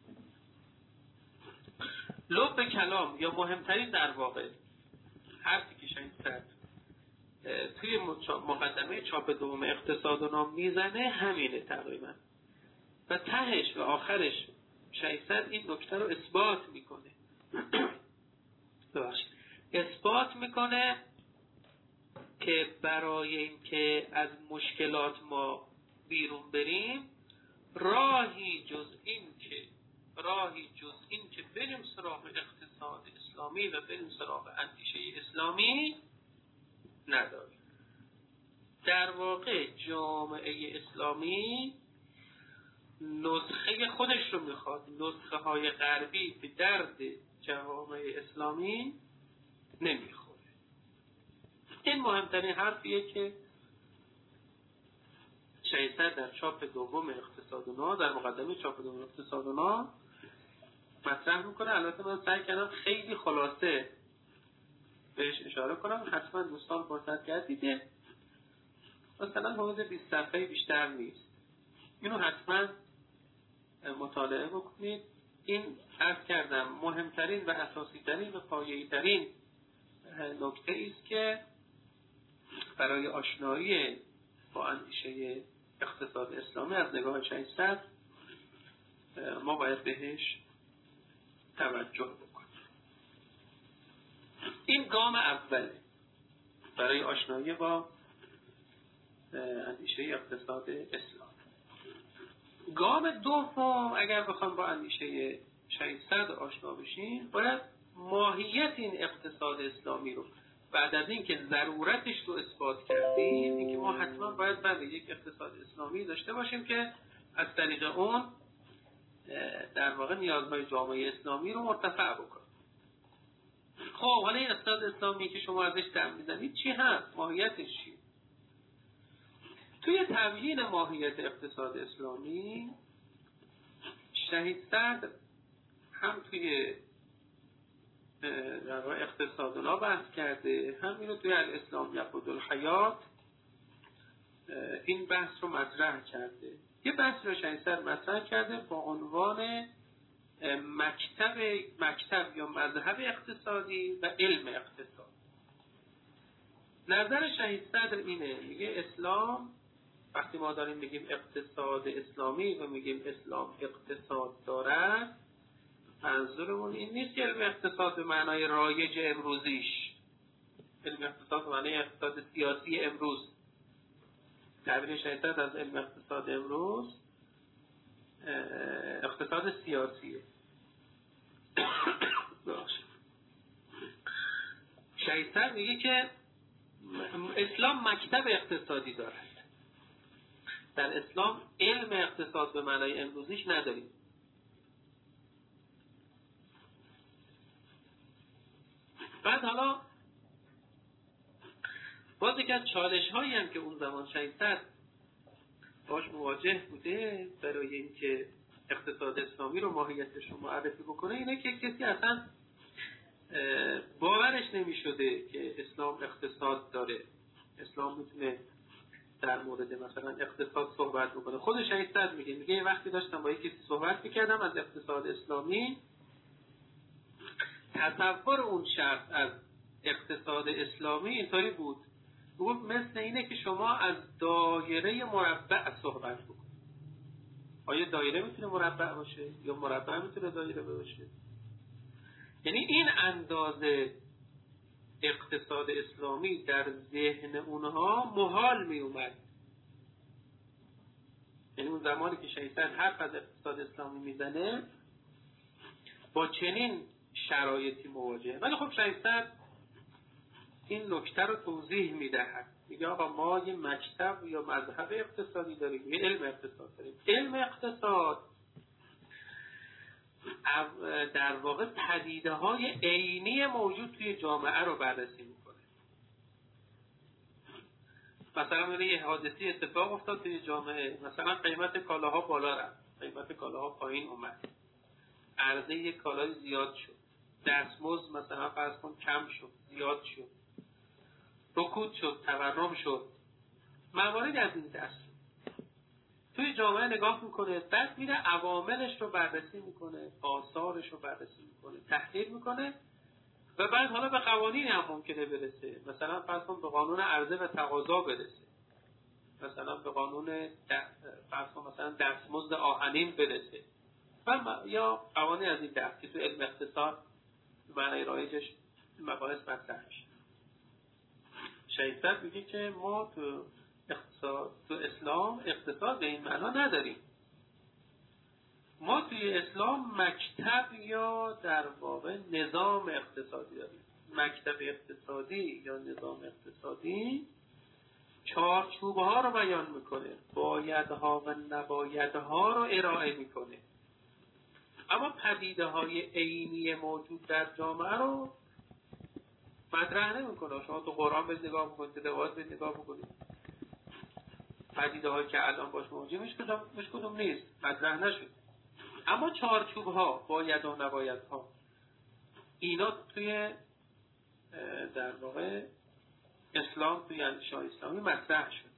لب کلام یا مهمترین در واقع حرفی که شاید زد توی مقدمه چاپ دوم اقتصاد و نام میزنه همینه تقریبا، و تهش و آخرش شیصد این نکته رو اثبات میکنه. ببخشید اثبات میکنه که برای اینکه از مشکلات ما بیرون بریم راهی جز این که راهی جز این که بریم سراغ اقتصاد اسلامی و بریم سراغ اندیشه اسلامی نداریم. در واقع جامعه اسلامی نسخه خودش رو میخواد، نسخه های غربی به درد جوامع اسلامی نمیخوره. این مهمترین حرفیه که شیصد در چاپ دوم اقتصادنا، در مقدمه چاپ دوم اقتصادنا مطرح میکنه. البته من سعی کردم خیلی خلاصه بهش اشاره کنم، حتما دوستان فرصت کردید، مثلا حدود بیست صفحه بیشتر نیست، اینو حتما مطالعه بکنید. این عرض کردم مهمترین و اساسی ترین و پایه‌ای ترین نکته ایست که برای آشنایی با اندیشه اقتصاد اسلامی از نگاه شیصد ما باید بهش توجه بکنیم. این گام اوله برای آشنایی با اندیشه اقتصاد اسلامی. گام دوم اگر بخوام با اندیشه شیصد آشنا بشیم، باید ماهیت این اقتصاد اسلامی رو بعد از این که ضرورتش رو اثبات کردیم، این که ما حتما باید بعد یک اقتصاد اسلامی داشته باشیم که از طریق اون در واقع نیازهای جامعه اسلامی رو مرتفع بکنه. خب حالا این اقتصاد اسلامی که شما ازش دم میزنید چی هست؟ ماهیتش چیه؟ توی تبیین ماهیت اقتصاد اسلامی شهیدصدر هم توی در واقع اقتصادنا بحث کرده، هم اینو توی الاسلام یعبد الحیات این بحث رو مطرح کرده. یه بحث رو شهیدصدر مطرح کرده با عنوان مکتب مکتب یا مذهب اقتصادی و علم اقتصاد. نظر شهیدصدر اینه، میگه اسلام وقتی ما داریم میگیم اقتصاد اسلامی و میگیم اسلام اقتصاد دارد، منظورمون این نیست که علم اقتصاد به معنای رایج امروزیش، علم اقتصاد به معنای اقتصاد سیاسی امروز. تعبیر شهیدصدر از علم اقتصاد امروز اقتصاد سیاسیه. شهیدصدر میگه که اسلام مکتب اقتصادی دارد. در اسلام علم اقتصاد به معنای امروزیش نداریم. بعد حالا باز یک از چالش هایی هم که اون زمان شهید صدر باش مواجه بوده برای اینکه اقتصاد اسلامی رو ماهیتش رو معرفی بکنه اینه که کسی اصلا باورش نمی شده که اسلام اقتصاد داره، اسلام میتونه در مورد مثلا اقتصاد صحبت بکنه. خود شهید صدر میگه میگه یه وقتی داشتم با یکی صحبت میکردم از اقتصاد اسلامی، تصور اون شخص از اقتصاد اسلامی اینطوری بود، گفت مثل اینه که شما از دایره مربع صحبت بکنید. آیا دایره میتونه مربع باشه یا مربع میتونه دایره باشه؟ یعنی این اندازه اقتصاد اسلامی در ذهن اونها محال می اومد. یعنی اون زمانی که شهید صدر حرف از اقتصاد اسلامی میزنه با چنین شرایطی مواجهه. ولی خب شهید صدر این نکته رو توضیح میدهد، میگه آقا ما یه مکتب یا مذهب اقتصادی داریم، یه علم اقتصاد داریم. علم اقتصاد در واقع پدیده های عینی موجود توی جامعه رو بررسی میکنه. مثلا میگه یه حادثی اتفاق افتاد توی جامعه، مثلا قیمت کالاها بالا رفت، قیمت کالاها پایین اومد، عرضه یک کالای زیاد شد، دستمزد مثلا فرض کن کم شد، زیاد شد، رکود شد، تورم شد، موارد از این دست. توی جامعه نگاه میکنه، بعد میره عواملش رو بررسی میکنه، آثارش رو بررسی میکنه، تحلیل میکنه و بعد حالا به قوانین هم ممکنه برسه. مثلا فرض کن به قانون عرضه و تقاضا برسه، مثلا به قانون فرض کن مثلا دستمزد آهنین برسه و یا قوانین از این دست که تو علم اقتصاد معنی رایجش مباحث مطرح میشه. شهید صدر میگه که ما تو اقتصاد تو اسلام اقتصاد به این معنا نداریم. ما توی اسلام مکتب یا در واقع نظام اقتصادی داریم. مکتب اقتصادی یا نظام اقتصادی چارچوب‌ها رو بیان میکنه، بایدها و نبایدها رو ارائه میکنه، اما پدیده‌های عینی موجود در جامعه رو مطرح نمیکنه. شما تو قرآن به نگاه بکنید، تو روایات به نگاه بکنید، پدیده‌هایی که الان باش مواجه میشیم مش کدوم نیست، مطرح نشد. اما چارچوب‌ها، باید و نبایدها، اینا توی در واقع اسلام، توی اندیشه اسلامی مطرح شده.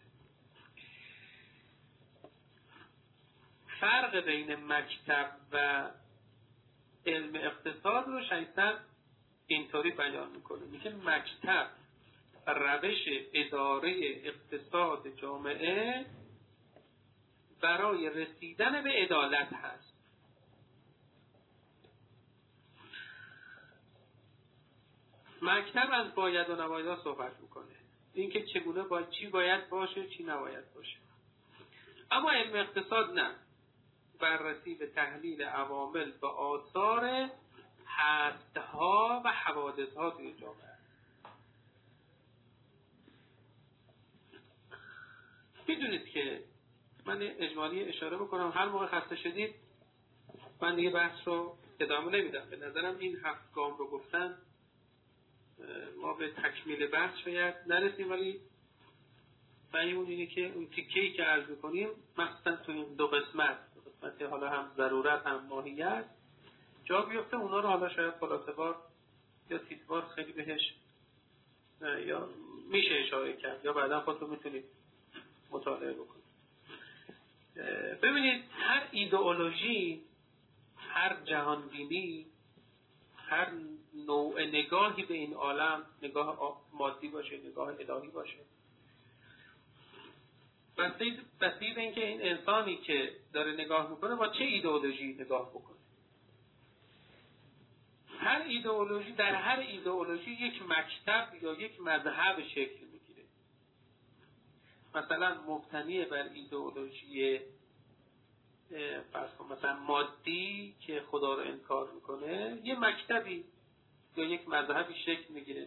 فرق بین مکتب و علم اقتصاد رو شهید صدر اینطوری بیان میکنه، میگه مکتب روش اداره اقتصاد جامعه برای رسیدن به عدالت هست. مکتب از باید و نبایدها صحبت میکنه، اینکه چگونه باید، چی باید باشه، چی نباید باشه. اما علم اقتصاد نه، بررسی به تحلیل عوامل و آثار حدها و حوادثها توی جامعه. میدونید که من اجمالی اشاره بکنم، هر موقع خسته شدید من دیگه بحث رو ادامه نمیدم. به نظرم این هفت گام رو گفتن ما به تکمیل بحث شاید نرسیم، ولی سعیمون اینه که اون تیکه‌ای که عرض می‌کنیم مثلا تو این دو قسمت، قسمت حالا هم ضرورت هم ماهیت جا بیفته، اونا رو حالا شاید خلاصه‌وار یا تیتوار خیلی بهش یا میشه اشاره کرد یا بعدا خودتون میتونید مطالعه بکنید. ببینید هر ایدئولوژی، هر جهانبینی، هر نوع نگاهی به این عالم، نگاه مادی باشه، نگاه الهی باشه، بسید این که این انسانی که داره نگاه میکنه با چه ایدئولوژی نگاه بکنه. هر ایدئولوژی، در هر ایدئولوژی یک مکتب یا یک مذهب شکل میگیره. مثلا مبتنی بر ایدئولوژی مثلا مادی که خدا رو انکار میکنه، یه مکتبی یا یک مذهبی شکل میگیره.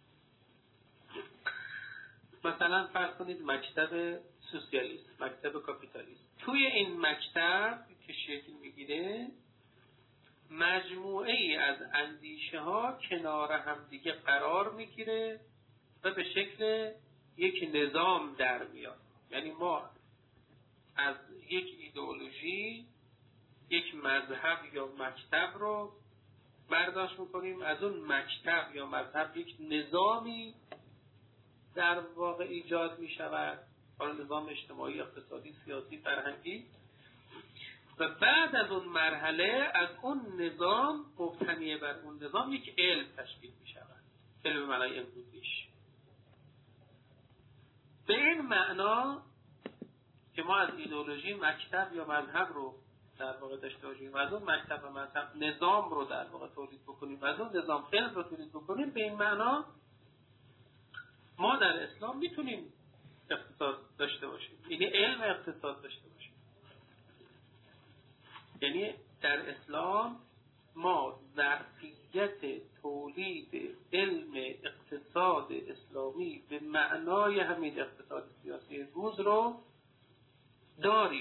مثلا فرض کنید مکتب سوسیالیست، مکتب کاپیتالیست. توی این مکتب که شکل میگیره مجموعه ای از اندیشه ها کنار هم دیگه قرار میگیره و به شکل یک نظام در میاد. یعنی ما از یک ایدئولوژی، یک مذهب یا مکتب رو برداشت میکنیم، از اون مکتب یا مذهب یک نظامی در واقع ایجاد میشود، حالا نظام اجتماعی، اقتصادی، سیاسی، فرهنگی، و بعد از اون مرحله از اون نظام، مبتنی بر اون نظام، یک علم تشکیل میشود، علم معنای امروزیش. به این معنا که ما از ایدئولوژی مکتب یا مذهب رو در واقع داشته باشیم و از اون مکتب و مذهب نظام رو در واقع تولید بکنیم و از اون نظام علم رو تولید بکنیم، به این معنا ما در اسلام میتونیم اقتصاد داشته باشیم، یعنی علم اقتصاد داشته باشیم. یعنی در اسلام ما ظرفیت تولید علم اقتصاد اسلامی به معنای همین اقتصاد سیاسی روز رو داریم.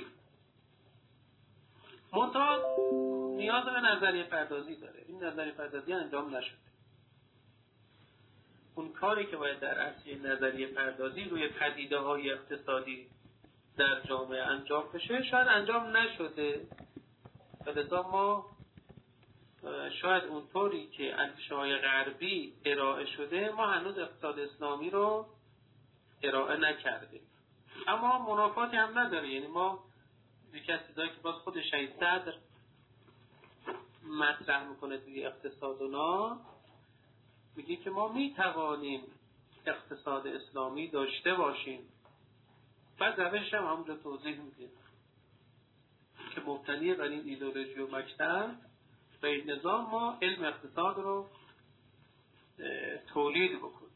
منتها نیاز به نظریه پردازی داره. این نظریه پردازی انجام نشده. اون کاری که باید در عرصه نظریه پردازی روی پدیده های اقتصادی در جامعه انجام بشه شاید انجام نشده. لذا ما شاید اونطوری که اندیشه های غربی ارائه شده ما هنوز اقتصاد اسلامی رو ارائه نکردیم. اما منافاتی هم نداره. یعنی ما یکی از چیزایی که باز خود شهید صدر مطرح میکنه توی اقتصادنا، میگه که ما میتوانیم اقتصاد اسلامی داشته باشیم. بعد روش هم همونجا توضیح میده که مبتنی بر این ایدئولوژی و مکتب و این نظام ما علم اقتصاد رو تولید بکنیم.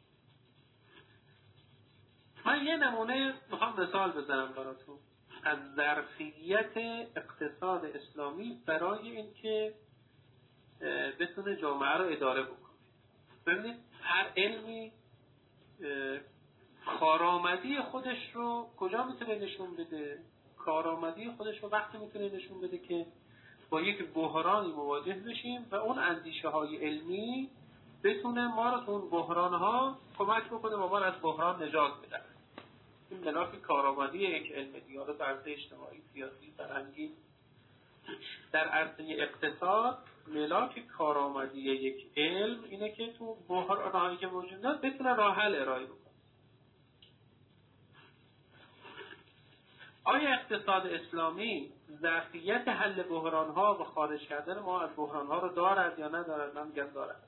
من یه نمونه میخوام مثال بزنم براتون از ظرفیت اقتصاد اسلامی برای اینکه بتونه جامعه رو اداره بکنه. ببینید هر علمی کارآمدی خودش رو کجا میتونه نشون بده؟ کارآمدی خودش رو وقتی میتونه نشون بده که با یک بحرانی مواجه بشیم و اون اندیشه های علمی بتونه ما رو تو اون بحران ها کمک بکنه و ما رو از بحران نجات بده. این ملاک کارآمدی یک علم دیگه در عرصه اجتماعی، سیاسی، فرهنگی. در عرصه اقتصاد ملاک کارآمدی یک علم اینه که تو بحران‌هایی که وجود داره بتونه راه حل ارائه بکنه. آیا اقتصاد اسلامی ظرفیت حل بحران‌ها و خارج کردن ما از بحران‌ها رو دارد یا ندارد؟ من میگم دارد.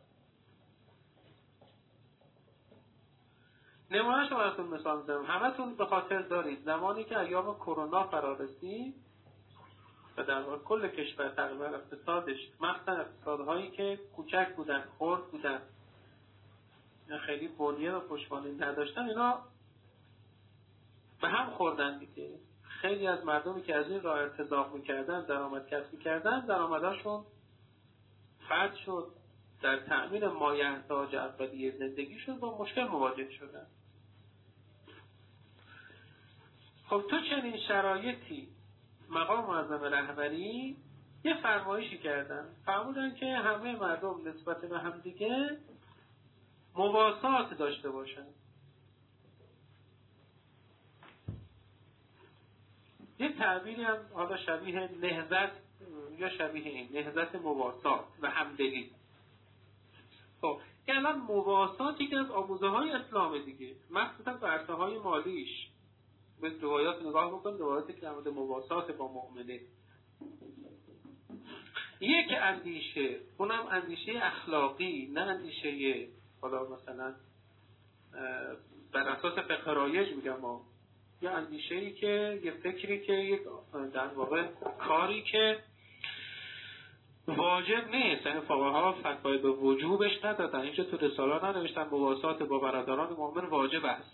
نمونه‌اش رو براتون مثال می‌زنم. همتون به خاطر دارید زمانی که ایام کرونا فرا رسید و در واقع کل کشور تقریبا اقتصادش، مخصوصا اقتصادهایی که کوچک بودن، خرد بودن، خیلی بنیه و پشتوانه نداشتن، اینا به هم خوردن دیگه. خیلی از مردمی که از این راه ارتزاق میکردن، درآمد کسب میکردن، درآمدشون قطع شد. در تأمین مایحتاج اولیه زندگیشون با مشکل مواجه شدن. خب تو چنین شرایطی مقام معظم رهبری یه فرمایشی کردن، فرمودن که همه مردم نسبت به هم دیگه مواسات داشته باشن. یه تعبیری هم حالا شبیه نهضت یا شبیه این نهضت مواسات و همدلی. خب این الان مواسات یکی از آموزه های اسلام دیگه، مخصوصا تو عرصه های مالیش. به روایات نگاه بکن، روایاتی که در مورد مواسات با مؤمنه. یک اندیشه، اونم اندیشه اخلاقی، نه اندیشه حالا مثلا بر اساس فقه رایج میگم ما، یه اندیشه‌ای که یه فکری که یک در واقع کاری که واجب نیست. یعنی فقها فتوای به وجوبش ندادن. اینجا تو رساله ننوشتن مواسات با برادران مؤمن واجب است،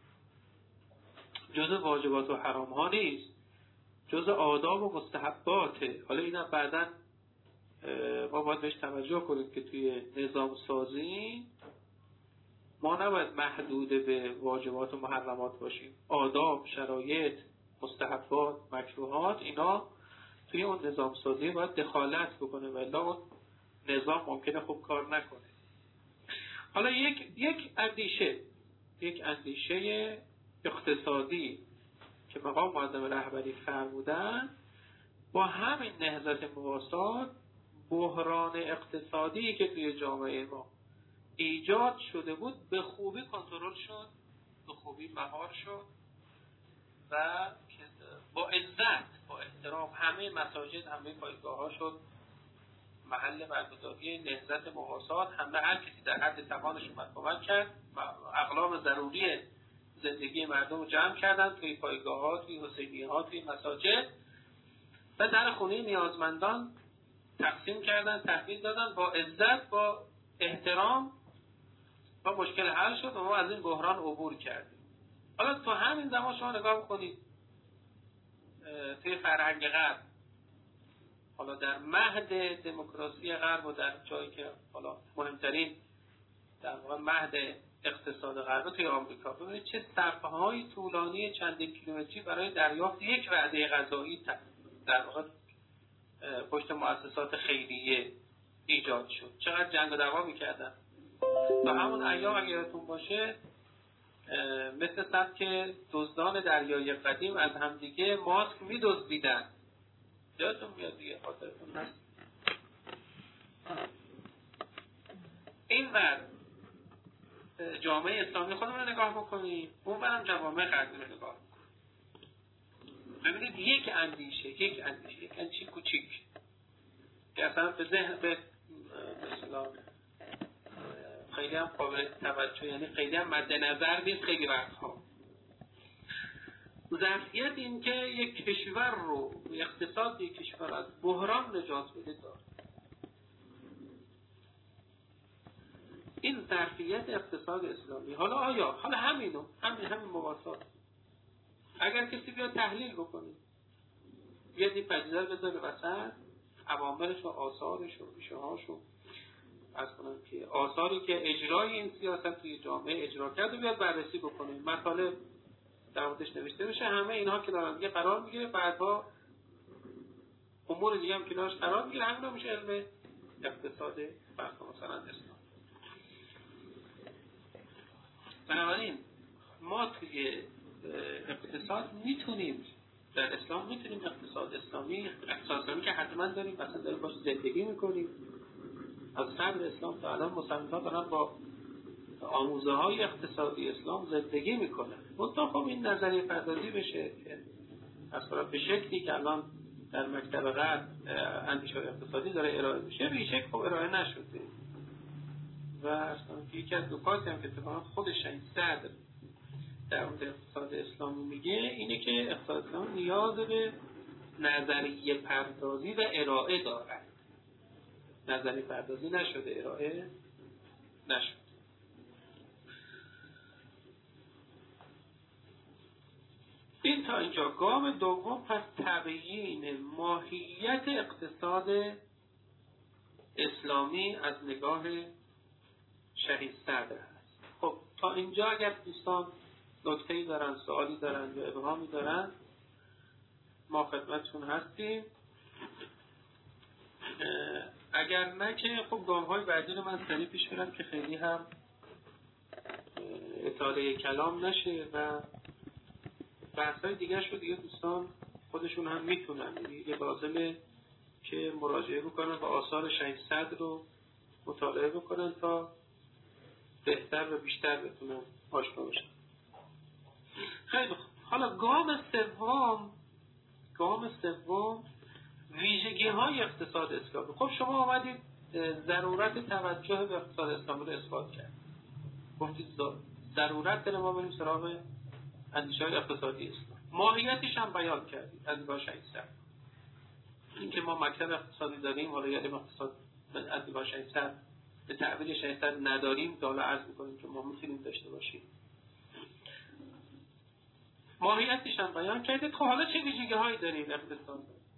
جز واجبات و حرام ها نیست، جز آداب و مستحباته. حالا اینا بعداً ما باید بهش توجه کنیم که توی نظام سازی ما نباید محدود به واجبات و محرمات باشیم. آداب، شرایط، مستحبات، مکروهات، اینا توی اون نظام سازی باید دخالت بکنه و الا اون نظام ممکنه خوب کار نکنه. حالا یک یک اندیشه یک اندیشه اقتصادی که مقام معظم رهبری فرمودن با همین نهضت مواسات بحران اقتصادی که توی جامعه ما ایجاد شده بود به خوبی کنترل شد، به خوبی مهار شد و با عزت، با احترام همه مساجد، همه پایگاه ها شد محل برگزاری نهضت مواسات. همه هر کسی در حد توانش اومد کمک کرد، اقلام ضروری زندگی مردم رو جمع کردن توی پایگاه ها، توی حسینیه ها، توی مساجد و در خونه نیازمندان تقسیم کردن، تحویل دادن با عزت، با احترام و مشکل حل شد و ما از این بحران عبور کردیم. حالا تو همین زمان شما نگاه بکنید توی فرهنگ غرب، حالا در مهد دموکراسی غرب و در جایی که حالا مهمترین در واقع مهد اقتصاد غرب توی آمریکا، ببینید چه صفحه‌های طولانی چندین کیلومتری برای دریافت یک وعده غذایی در واقع پشت مؤسسات خیریه ایجاد شد. چقدر جنگ و دعوا می‌کردن. تا همون ایام اگه یادتون باشه مثل سبک دزدان دریایی قدیم از همدیگه ماسک می‌دزدیدن. یادتون میاد دیگه، خاطرتون هست. این ور جامعه اسلامی خودمون رو نگاه بکنیم، اون برم جوامع غربی رو نگاه بکنیم. ببینید یک اندیشه، یک اندیشه، یک اندیشه کوچیک که اصلا به ذهن به مثلا خیلی هم قابل توجه، یعنی خیلی هم مد نظر نیست خیلی وقتها. ظرفیت این که یک کشور رو، اقتصاد یک کشور از بحران نجات بده داره. این ظرفیت اقتصاد اسلامی. حالا آیا حالا همینو همین همین مواسات اگر کسی بیاد تحلیل بکنه، بیاد این پدیده رو بذاره وسط، عواملش و آثارش و ریشه‌هاش و از کنم که آثاری که اجرای این سیاست توی جامعه اجرا کرده بیاد بررسی بکنه، مطالب در موردش نوشته بشه، همه اینها که دارن دیگه قرار میگیره، بعدها امور دیگه هم کنارش قرار میگیره، همین میشه علم اقتصاد فرض مثلا اسلام. بنابراین ما توی اقتصاد میتونیم در اسلام میتونیم اقتصاد اسلامی اقتصاد اسلامی که حتما داریم، مثلا داریم باش زندگی میکنیم از صدر اسلام تا الان مسلمان‌ها دارن با آموزه های اقتصادی اسلام زندگی میکنن. منتها خب این نظریه پردازی بشه که اصلا به شکلی که الان در مکتب غرب اندیشه اقتصادی داره ارائه میشه به این شکل خب ارائه نشده و اصلا یکی از نکاتی هم که اتفاقا خودش این صدر در مورد اقتصاد اسلامی میگه اینه که اقتصاد اسلامی نیاز به نظریه پردازی و ارائه داره. نظریه پردازی نشده، ارائه نشده. این تا اینجا. گام دوم پس تبیین ماهیت اقتصاد اسلامی از نگاه شهید صدر هست. خب تا اینجا اگر دوستان نکته‌ای دارن، سوالی دارن یا ابهامی دارن ما خدمتشون هستیم. اگر نه که خب گام‌های بعدی رو من سریع پیش برم که خیلی هم اطاله کلام نشه و بحث‌های دیگه شو دیگه دوستان خودشون هم میتونن، دیگه لازمه که مراجعه بکنن و آثار شهید صدر رو مطالعه بکنن تا بهتر و بیشتر بتونن آشنا بشن. خیلی خوب. حالا گام سوم، گام سوم ویژگی‌های اقتصاد اسلامی. خب شما آمدید ضرورت توجه به اقتصاد اسلامی رو اثبات کرد. گفتید ضرورت داره ما بریم سراغ اندیشه‌های اقتصادی اسلام. ماهیتش هم بیان کردید از نگاه شهید صدر. این که ما مکتب اقتصادی داریم، حالا یادم اقتصاد از نگاه شهید صدر به تعبیر شهید صدر نداریم، که حالا عرض می‌کنیم که ما می‌تونیم داشته باشیم. ماهیتش هم بیان کردید. خب حالا چه ویژگی‌هایی داریم اقتصاد؟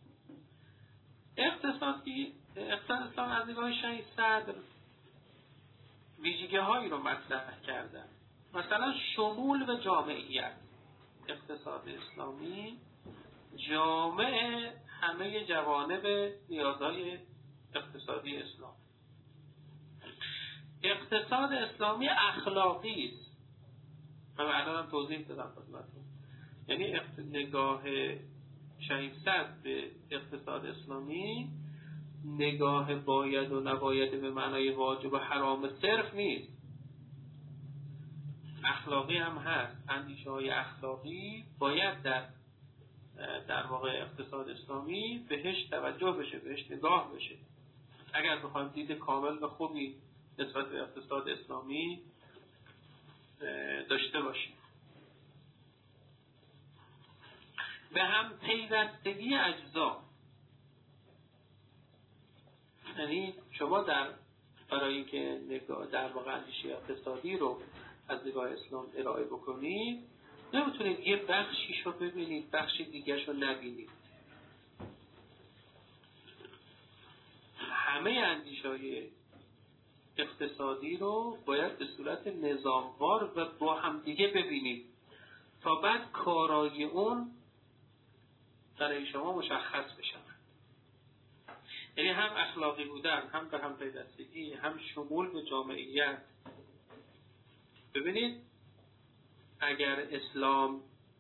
اقتصادی اقتصاد اسلام از نگاه شهید صدر ویژگی‌هایی رو مطرح کردن. مثلا شمول و جامعیت. اقتصاد اسلامی جامع همه جوانب نیازهای اقتصادی اسلام. اقتصاد اسلامی اخلاقی است. من الان هم توضیح دادم خدمتتون. یعنی نگاه شریف صدر به اقتصاد اسلامی نگاه باید و نباید به معنای واجب و حرام صرف نیست، اخلاقی هم هست. اندیشه های اخلاقی باید در در واقع اقتصاد اسلامی بهش توجه بشه، بهش نگاه بشه. اگر بخوایم دید کامل و خوبی نسبت به اقتصاد اسلامی داشته باشیم. به هم پیوستگی اجزا، یعنی شما در برای اینکه نگاه در واقع اندیشه اقتصادی رو از نگاه اسلام ارائه بکنید، نمیتونید یه بخشیش رو ببینید بخش دیگرش رو نبینید. همه اندیشه‌های اقتصادی رو باید به صورت نظاموار و با هم دیگه ببینید تا بعد کارای اون برای شما مشخص بشن. یعنی هم اخلاقی بودن، هم به هم پیوستگی، هم شمول به جامعیت. ببینید اگر اسلام،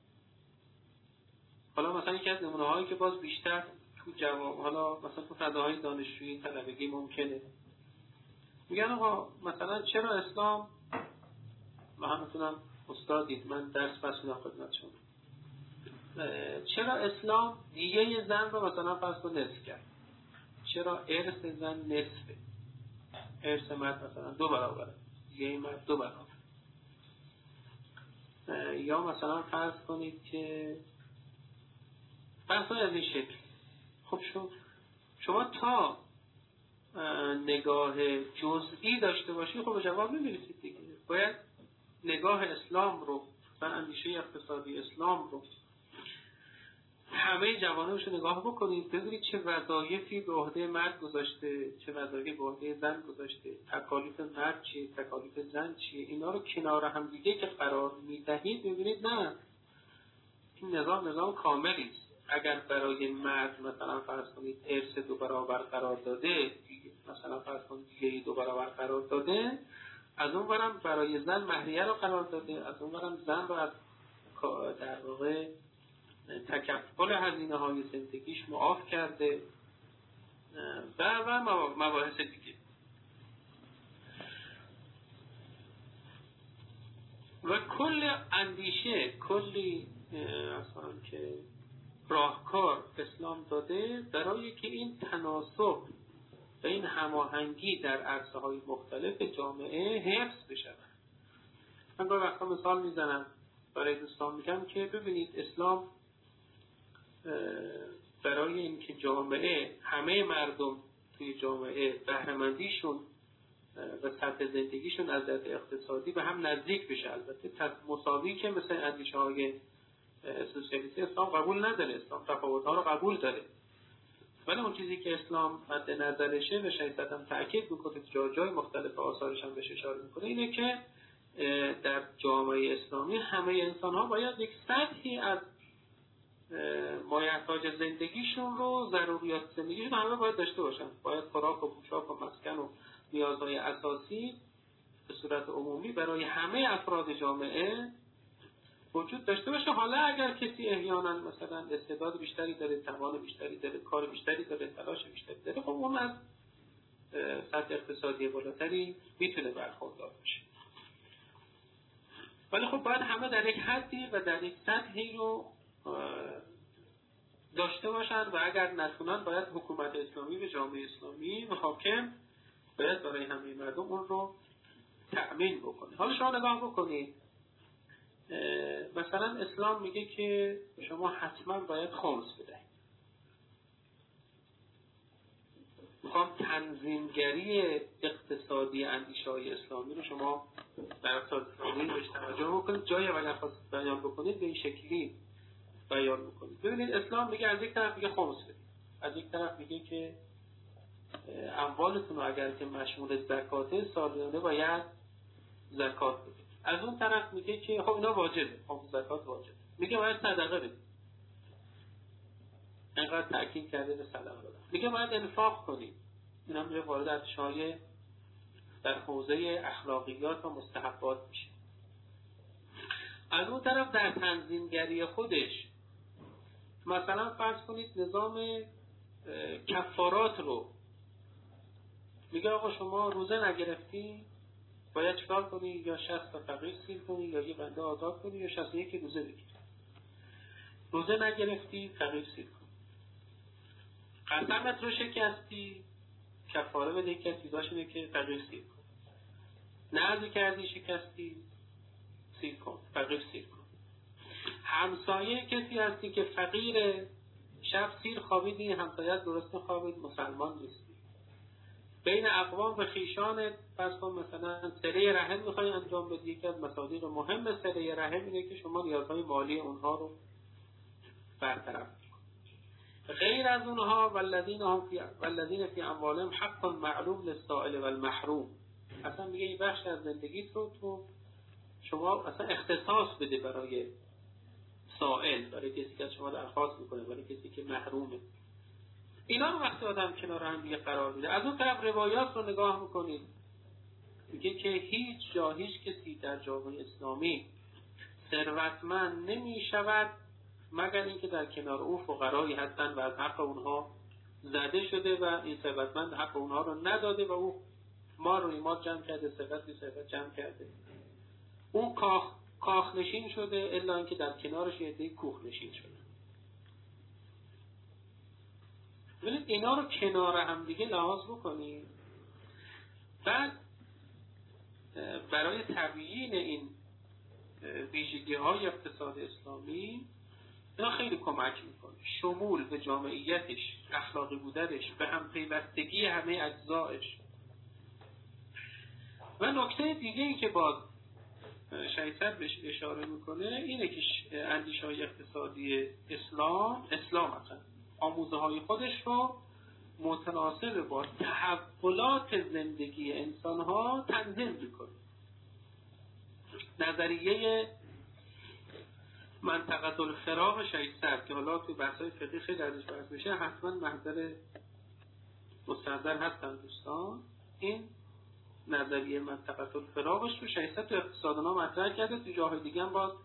حالا مثلا یکی از نمونه هایی که باز بیشتر تو جواب، حالا مثلا تو فضاهای دانشجویی طلبگی ممکنه میگن آقا مثلا چرا اسلام، من میتونم استادید من درس پس میدم خدمت شما، چرا اسلام دیگه زن رو مثلا فرض کن نصف کرد؟ چرا ارث زن نصفه، ارث مرد مثلا دو برابره، دیگه مرد دو برابر؟ یا مثلا فرض کنید که فرض کنید از این شکل. خب شما شما تا نگاه جزئی داشته باشید خب جواب نمیرسید دیگه. باید نگاه اسلام رو و اندیشه اقتصادی اسلام رو همه جوانبش رو نگاه بکنید، ببینید چه وظایفی به عهده مرد گذاشته، چه وظایفی به عهده زن گذاشته، تکالیف مرد چیه، تکالیف زن چیه. اینا رو کنار هم دیگه که قرار میدهید ببینید نه، این نظام نظام کاملی است. اگر برای مرد مثلا فرض کنید ارث دو برابر قرار داده، مثلا فرض کنید دیگه دو برابر قرار داده، از اون برم برای زن مهریه رو قرار داده، از اون برم زن رو از در واقع تکفل هزینه های زندگیش معاف کرده و و مباحث دیگه. و کل اندیشه، کلی اصلا که راهکار اسلام داده برای که این تناسب و این هماهنگی در عرصه های مختلف جامعه حفظ بشه. من با وقتا مثال میزنم برای دوستان، میگم که ببینید اسلام برای اینکه جامعه همه مردم توی جامعه بهره‌مندیشون و سطح زندگیشون از نظر اقتصادی به هم نزدیک بشه، البته مساوی که مثل اندیشه های سوسیالیستی اسلام قبول نداره، اسلام تفاوت‌ها رو قبول داره، ولی اون چیزی که اسلام مد نظرشه و شریعت هم تاکید میکنه، جای جای مختلف آثارش هم بهش اشاره میکنه، اینه که در جامعه اسلامی همه انسان‌ها باید یک سطحی از مایحتاج زندگیشون رو، ضروریات زندگیشون همه باید داشته باشن. باید خوراک و پوشاک و مسکن و نیازهای اساسی به صورت عمومی برای همه افراد جامعه وجود داشته باشه. حالا اگر کسی احیانا مثلا استعداد بیشتری داره، توان بیشتری داره، کار بیشتری داره، تلاش بیشتری داره، خب اون از سطح اقتصادی بالاتری میتونه برخوردار بشه. ولی خب باید همه در یک حدی و در یک سطحی رو داشته باشن و اگر نتونن باید حکومت اسلامی و جامعه اسلامی و حاکم باید برای همه مردم اون رو تأمین بکنه. حالا شما نگاه بکنید، مثلا اسلام میگه که شما حتما باید خمس بدهید. میخوام تنظیمگری اقتصادی اندیشه‌های اسلامی رو شما در اقتصاد اسلامی بهش توجه بکنید. جایی اگر خواست بیان بکنید به این شکلی بیان بکنید. ببینید اسلام میگه از یک طرف میگه خمس بدید، از یک طرف میگه که اموالتون اگر که مشمول زکاته سالیانه باید زکات بدید. از اون طرف میگه که خب اینا واجبه، خب زکات واجبه، میگه باید صدقه بدید. اینقدر تاکید کرده به صدقه دادن. میگه باید انفاق کنید. اینا میگه وارد اشیاء در حوزه اخلاقیات و مستحبات میشه. از اون طرف در تنظیمگری خودش مثلا فرض کنید نظام کفارات رو میگه آقا شما روزه نگرفتی باید چکار کنی؟ یا شصت تا فقیر سیر کنی، یا یه بنده آزاد کنی، یا شصت و یک روزه بگیری. روزه نگرفتی فقیر سیر کنی. قسمت رو شکستی کفاره بده که چیزاش اینه که فقیر سیر کن. نذر کردی شکستی سیر کن، فقیر سیر کن. همسایه کسی هستی که فقیره، شب سیر خوابیدی، همسایت درست خوابید، مسلمان نیستی. بین اقوام و خیشانت پس کن مثلا صله رحم میخوای انجام بدی، یکی از مصادیق مهم صله رحم اینه که شما نیازهای مالی اونها رو برطرف کن. غیر از اونها والذین هم فی والذین فی اموالهم حق معلوم للسائل والمحروم، اصلا میگه این بخش از زندگیت رو تو شما اصلا اختصاص بده برای سائل، برای کسی که از شما درخواست میکنه، برای کسی که محرومه. اینا رو وقتی آدم کنار هم دیگه قرار میده. از اون طرف روایات رو نگاه میکنید میگه که هیچ جا هیچ کسی در جامعه اسلامی ثروتمند نمیشود مگر اینکه در کنار او فقرایی هستن و از حق اونها زده شده و این ثروتمند حق اونها رو نداده و او مال روی مال جمع کرده، ثروت روی ثروت جمع کرده. اون کاخ کاخ نشین شده الا اینکه در کنارش یه عده کوخ نشین شده. ببینید اینا رو کنار هم دیگه لحاظ بکنید. بعد برای تبیین این ویژگی های اقتصاد اسلامی اینا خیلی کمک میکنه. شمول به جامعیتش، اخلاقی بودنش، به هم پیوستگی همه اجزایش. و نکته دیگه ای که باز شایسته بهش اشاره میکنه اینه که اندیشه های اقتصادی اسلام اسلام اصلا آموزه های خودش رو متناسب با تحولات زندگی انسان ها تنظیم میکنه. نظریه منطقه الفراغ شایسته که حالا تو بحث‌های فقهی خیلی ازش بحث میشه، حتما محضر مستحضر هستن دوستان. این نظریه منطقه الفراغش رو شایسته تو اقتصادنا مطرح کرده، تو جاهای دیگه هم باز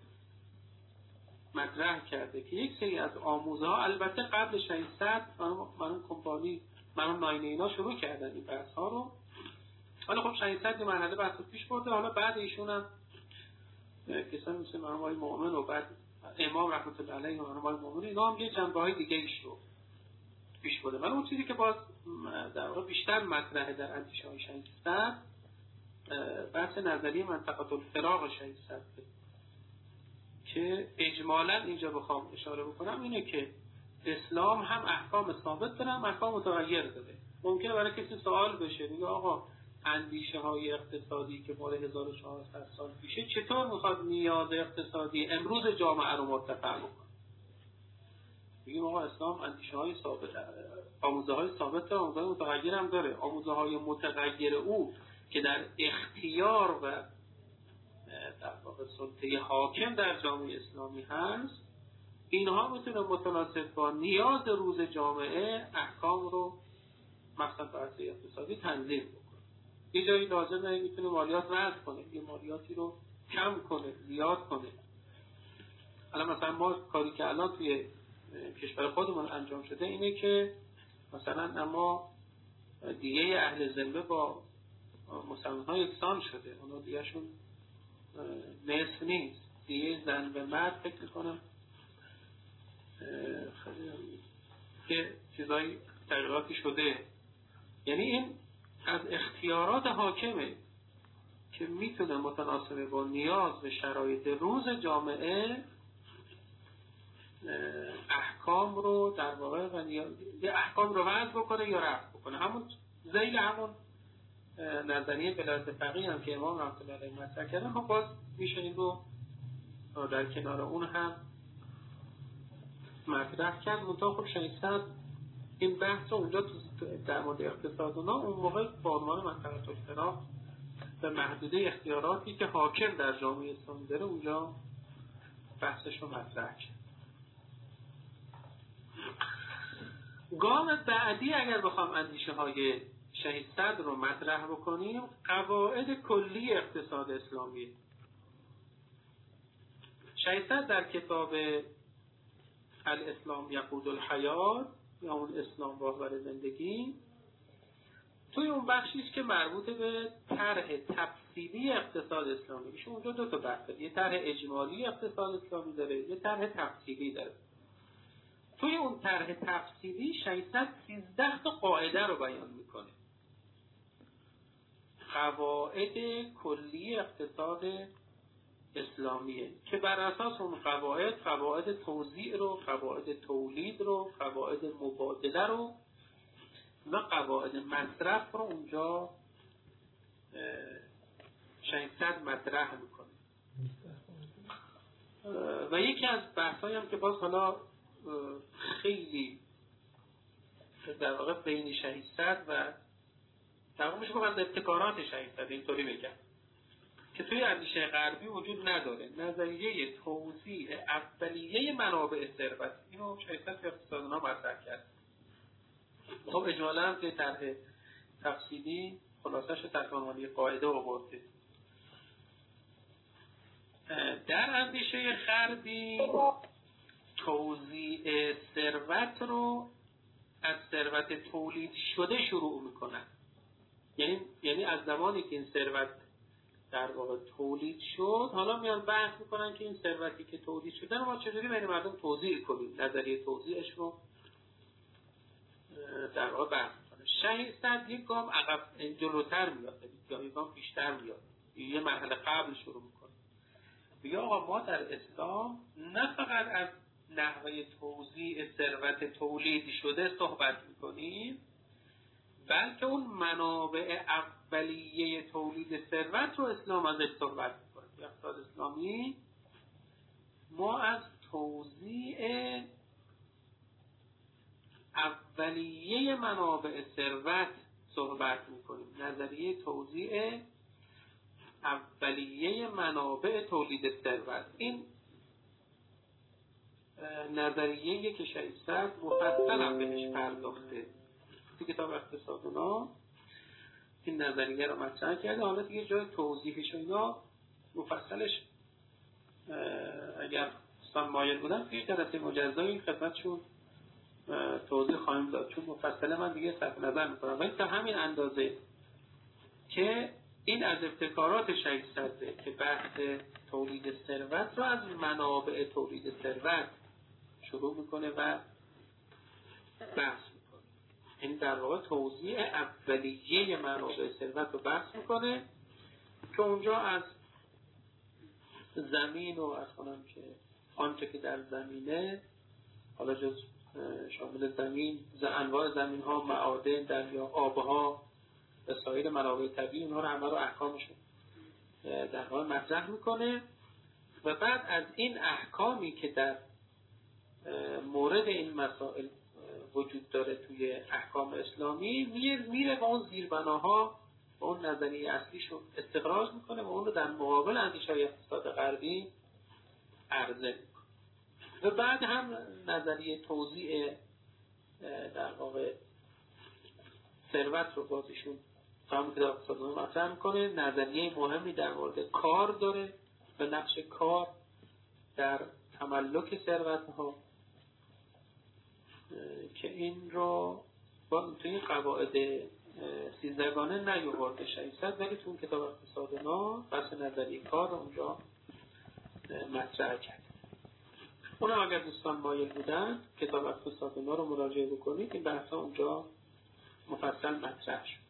مطرح کرده که یک سری از آموزه ها البته قبل شایسته من کمپانی من ناینه اینا شروع کردن این بحث ها رو، حالا خب شایسته یه مرحله بحث رو پیش برده. حالا بعد ایشون هم کسانی مثل مرحوم آقای مؤمن و بعد امام رحمت الله علیه و مرحوم آقای مؤمن اینا هم یه جنبه های دیگه ایش رو پیش برده. من اون چیزی که باز در واقع بیشتر مطرحه در اندیشه های شایسته بحث نظریه منطقه الفراغ شایسته که اجمالا اینجا بخوام اشاره بکنم اینه که اسلام هم احکام ثابت داره هم احکام متغیر داره. ممکنه برای کسی سوال بشه میگه آقا اندیشه های اقتصادی که مال هزار و چهارصد سال پیشه چطور میخواد نیاز اقتصادی امروز جامعه رو مرتفع بکنه؟ میگیم آقا اسلام اندیشه های ثابت آموزه های ثابت داره، آموزه های متغیر هم داره. آموزه های متغیر او که در اختیار و در واقع سلطه حاکم در جامعه اسلامی هست، اینها میتونه متناسب با نیاز روز جامعه احکام رو مثلا بحث اقتصادی تنظیم بکنه. یه جایی لازمه میتونه مالیات وضع کنه، یه مالیاتی رو کم کنه، زیاد کنه. الان مثلا ما کاری که الان توی کشور خودمون انجام شده اینه که مثلا اما دیگه اهل ذمه با مسلمان ها یکسان شده، اونا دیگه شون نصف نیست، دیگه زن و مرد فکر کنم که چیزای تغییراتی شده. یعنی این از اختیارات حاکمه که میتونه متناسب با نیاز و شرایط روز جامعه احکام رو در واقع و نیاز احکام رو وضع بکنه یا رفع بکنه. همون ذیل همون نظریه ولایت فقیه هم که امام رحمت الله علیه مطرح کردن. خب باز میشه این رو در کنار اون هم مطرح کرد. منطقه خب شایسته این بحث رو اونجا در مورد اقتصاد اونا اون موقع با عنوان منطقه الفراغ به محدوده اختیاراتی که حاکم در جامعه اسلامی داره اونجا بحثش رو مطرح کرد. گام بعدی اگر بخوام اندیشه های شهید صدر رو مطرح بکنیم قواعد کلی اقتصاد اسلامی. شیصد در کتاب الاسلام یقود الحیات یا اون اسلام راهبر زندگی، توی اون بخشیش که مربوط به طرح تفصیلی اقتصاد اسلامی، ایشون اونجا دو تا بحث داره، یه طرح اجمالی اقتصاد اسلامی داره، یه طرح تفصیلی داره. توی اون طرح تفصیلی ششصد و سیزده تا قاعده رو بیان میکنه، قواعد کلی اقتصاد اسلامیه که بر اساس اون قواعد قواعد توزیع رو، قواعد تولید رو، قواعد مبادله رو و قواعد مصرف رو اونجا ششصد مطرح میکنه. و یکی از بحثایی هم که باز حالا خیلی در واقع بین ششصد و در واقع میشه گفت ابتکارات ششصد، اینطوری بگم، که توی اندیشه غربی وجود نداره، نظریه توزیع اولیه منابع ثروت. اینو ششصد اقتصاددانا مطرح کرد. خب اجمالا هم توی طرح تفصیلی خلاصش تحت عنوان قاعده آورده. در اندیشه غربی توزیع ثروت رو از ثروت تولید شده شروع میکنن. یعنی یعنی از زمانی که این ثروت در واقع تولید شد، حالا میان بحث میکنن که این ثروتی که تولید شده رو ما چجوری بین مردم توزیع کنیم، نظریه توزیعش رو در واقع بحث میکنه. ششصد یک گام عقب جلوتر میاد، یا یک گام بیشتر میاد، یه مرحله قبل شروع میکنه. میگه آقا ما در اسلام نه فقط از نحوه توزیع ثروت تولید شده صحبت میکنیم، بلکه اون منابع اولیه تولید ثروت رو اسلام ازش صحبت میکنه. اقتصاد اسلامی ما از توزیع اولیه منابع ثروت صحبت میکنیم، نظریه توزیع اولیه منابع تولید ثروت. این نظریه که ششصد مفصل هم بهش پرداخته تو کتاب اقتصاددانا، این نظریه رو مطرح کرده. حالا دیگه جای توضیحش و اینا مفصلش اگر دوستان مایل بودن توی جلسه مجزایی خدمتشون توضیح خواهیم داد، چون مفصل من دیگه صرف نظر میکنم. ولی تا همین اندازه که این از ابتکارات ششصده که بحث تولید ثروت رو از منابع تولید ثروت شروع میکنه و بحث میکنه. این در واقع توزیع اولیه منابع ثروت رو بحث میکنه که اونجا از زمین و از کنم که آنچه که در زمینه، حالا جز شامل زمین، انواع زمین ها، معادن، دریا، آبها و سایر منابع طبیعی، اونها رو همه رو احکامشون در واقع مطرح میکنه. و بعد از این احکامی که در مورد این مسائل وجود داره توی احکام اسلامی، میره با اون زیربناها و اون نظریه اصلیشون استخراج میکنه و اون رو در مقابل اندیشه‌های اقتصاد غربی عرضه میکنه. و بعد هم نظریه توزیع در واقع ثروت رو بازیشون هم که اقتصاددانا مطرح میکنه. نظریه مهمی در مورد کار داره و نقش کار در تملک ثروت ها که این رو با توی قواعد سیزدگانه نیاورده ششصد، ولی تو کتاب اقتصاددانا بحث نظریه کار رو اونجا مطرح کرد. اونم اگر دوستان مایل بودن کتاب اقتصاددانا رو مراجعه بکنید، این بحث ها اونجا مفصل مطرح شد.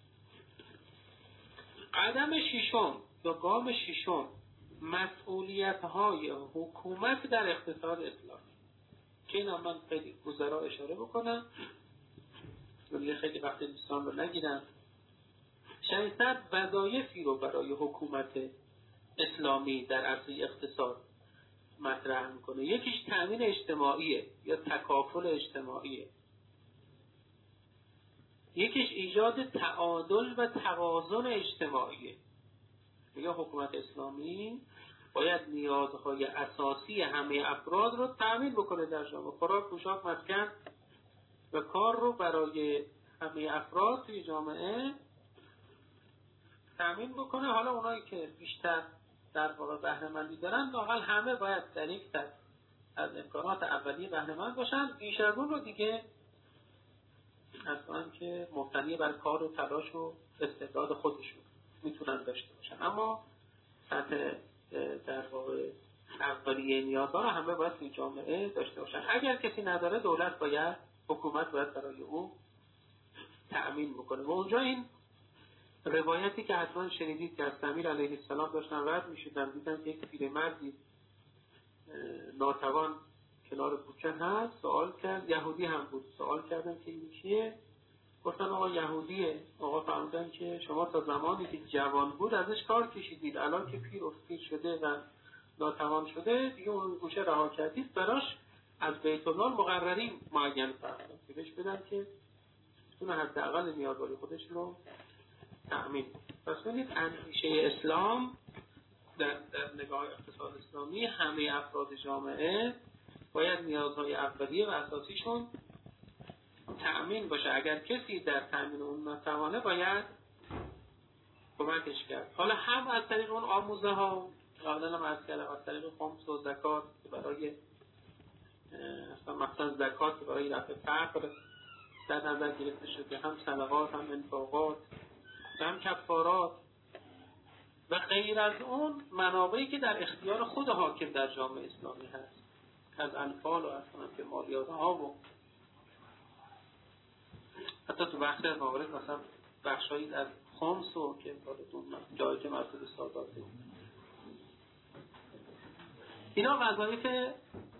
قدم ششم یا گام ششم، مسئولیت های حکومت در اقتصاد اسلامی، که این هم من خیلی گذرا اشاره بکنم ولی خیلی وقت دوستان رو نگیرم. ششصد وظایفی رو برای حکومت اسلامی در عرصه اقتصاد مطرح میکنه. یکیش تامین اجتماعیه یا تکافل اجتماعیه، یکیش ایجاد تعادل و توازن اجتماعیه. میگه حکومت اسلامی باید نیازهای اساسی همه افراد رو تامین بکنه در جامعه، خوراک، پوشاک، مسکن و کار رو برای همه افراد توی جامعه تامین بکنه. حالا اونایی که بیشتر در واقع بهره مندی دارن، لااقل همه باید در یک سطح از امکانات اولیه بهره مند باشن. بیش از اون رو دیگه اصلا که مبتنی بر کار و تلاش و استعداد خودشون میتونن داشته باشن. اما سطح در واقع اولیه نیازها رو همه باید توی جامعه داشته باشن. اگر کسی نداره، دولت باید، حکومت باید برای او تأمین بکنه. و اونجا این روایتی که حتما شنیدید که از سمیر علیه السلام داشتن رد میشدن، دیدن که یک پیرمردی ناتوان کنار کوچه هست، سوال کرد، یهودی هم بود، سوال کردن که این کیه؟ گفتن آقا یهودیه. آقا فرمودن که شما تا زمانی که جوان بود ازش کار کشیدید، الان که پیر افقیر شده و ناتوان شده دیگه اون گوشه رها کردید، براش از بیت المال مقرری معین فرمودن که بهش بدن که اون حداقل نیازهای خودش رو تأمین. پس ببینید اندیشه اسلام در, در نگاه اقتصاد اسلامی، همه افراد جامعه باید نیازهای اولیه و اساسیشون تأمین باشه. اگر کسی در تأمین اون نتوانه باید کمکش کرد. حالا هم از طریق اون آموزه ها قبلا هم عرض کردم، از طریق خمس و زکات که برای اصلا مثلا زکات که برای رفع فقر در نظر گرفته شده، هم صدقات، هم انفاقات، هم کفارات و غیر از اون منابعی که در اختیار خود حاکم در جامعه اسلامی هست، از انفال و اصلا که مالیات ها و حتی تو بخش از موارد مثلا بخشایی از خمس و که جایی که مربوط به ساداته، اینا وظایف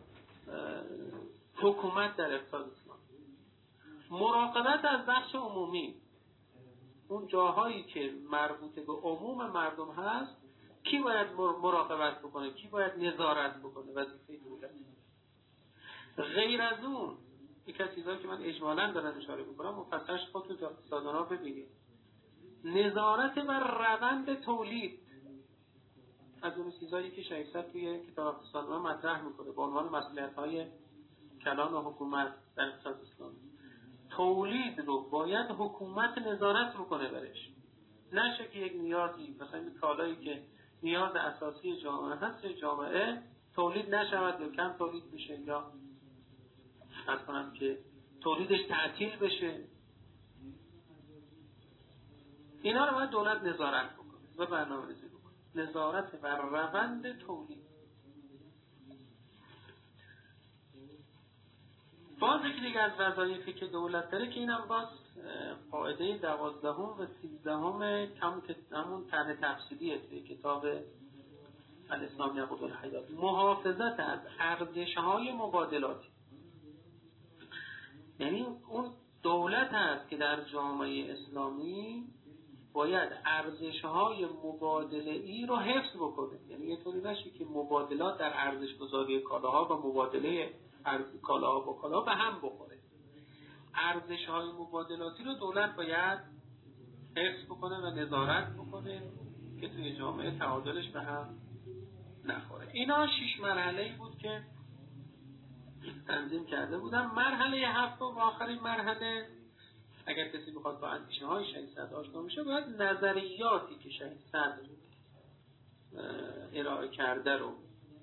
حکومت در اقتصاد اسلامی. مراقبت از بخش عمومی، اون جاهایی که مربوط به عموم مردم هست، کی باید مراقبت بکنه، کی باید نظارت بکنه؟ وظیفه دولت. غیر از اون یک از چیزایی که من اجمالاً دارم اشاره می‌کنم، مفصلش خودتون تو اقتصاددانا ببینید، نظارت بر روند تولید. از اون چیزایی که شیخ صاحب توی کتاب اقتصاددانا مطرح می‌کنه به عنوان مسئولیت‌های کلان و حکومت در اقتصاد اسلامی، تولید رو باید حکومت نظارت بکنه برش. نشه که یک نیازی، مثلا این کالایی که نیاز اساسی جامعه هست، جامعه تولید نشود یا کم تولید بشه یا اصلا که تولیدش تعطیل بشه، اینا رو باید دولت نظارت بکنه و برنامه‌ریزی بکنه. نظارت بر روند تولید. باز یکی دیگه از وظایفی که دولت داره که اینم باز قاعده دوازدهم و سیزدهم همون طرح تفصیلیه توی کتاب الاسلام یقود الحیات، محافظت از ارزش‌های مبادلاتی. یعنی اون دولت هست که در جامعه اسلامی باید ارزش‌های مبادله‌ای رو حفظ بکنه. یعنی یه طوری نشه که مبادلات در ارزش‌گذاری کالاها و مبادله کالاها با کالاها به هم بخوره. ارزش‌های مبادلاتی رو دولت باید حفظ بکنه و نظارت بکنه که توی جامعه تعادلش به هم نخوره. اینا شش مرحله‌ای بود که تنظیم کرده بودم. مرحله هفتم و آخرین مرحله، اگر کسی بخواد با اندیشه های شهید صدر آشنا میشه، باید نظریاتی که شهید صدر ارائه کرده رو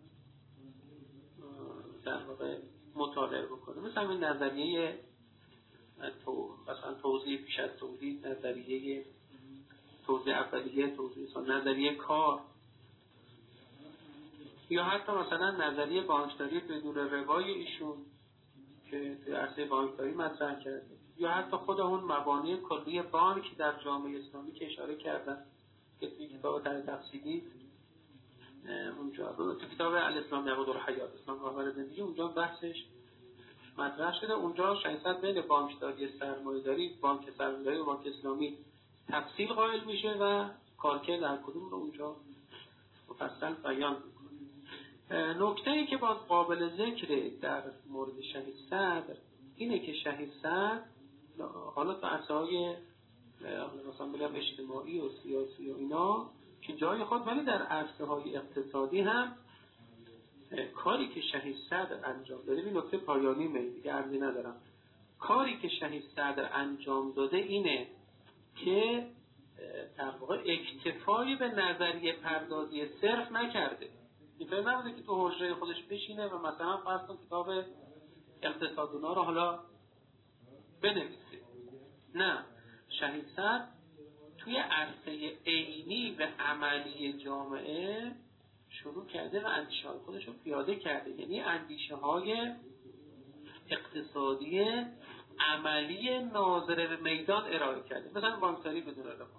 در واقع مطالعه بکنه. مثلا این نظریه تو مثلا توزیع پیش از تولید، نظریه توزیع اولیه، توزیع نظریه کار، یا حتی مثلا نظریه بانکداری بدون روای ایشون که توی عرصه بانکداری مطرح کرده، یا حتی خود اون مبانی کلی بانک در جامعه اسلامی که اشاره کردن که توی کتاب طرح تفصیلی اونجا تو کتاب الاسلام یقود الحیات، اسلام راهبر زندگی، اونجا بحثش مطرح شده. اونجا شیخ صدر بین بانکداری سرمایه‌داری، بانک سرمایه‌داری و بانک اسلامی تفصیل قائل میشه و کارکرد هر کدوم رو اونجا مفصل بیان میکنه. نکته‌ای که باز قابل ذکره در مورد شهید صدر اینه که شهید صدر حالا تو عرصه‌های مثلا بگم اجتماعی و سیاسی و اینا که جای خود، ولی در عرصه‌های اقتصادی هم کاری که شهید صدر انجام داده، این نکته پایانی من دیگه عرضی ندارم، کاری که شهید صدر انجام داده اینه که در واقع اکتفای به نظریه پردازی صرف نکرده. اینطوری نبوده که تو حجره خودش بشینه و مثلا فرض کن کتاب اقتصادونا رو حالا بنویسه. نه، شهید صدر توی عرصه عینی و عملی جامعه شروع کرده و اندیشه های خودش رو پیاده کرده. یعنی اندیشه های اقتصادی عملی ناظر به میدان ارائه کرده، مثلا بانکداری بدون رقم.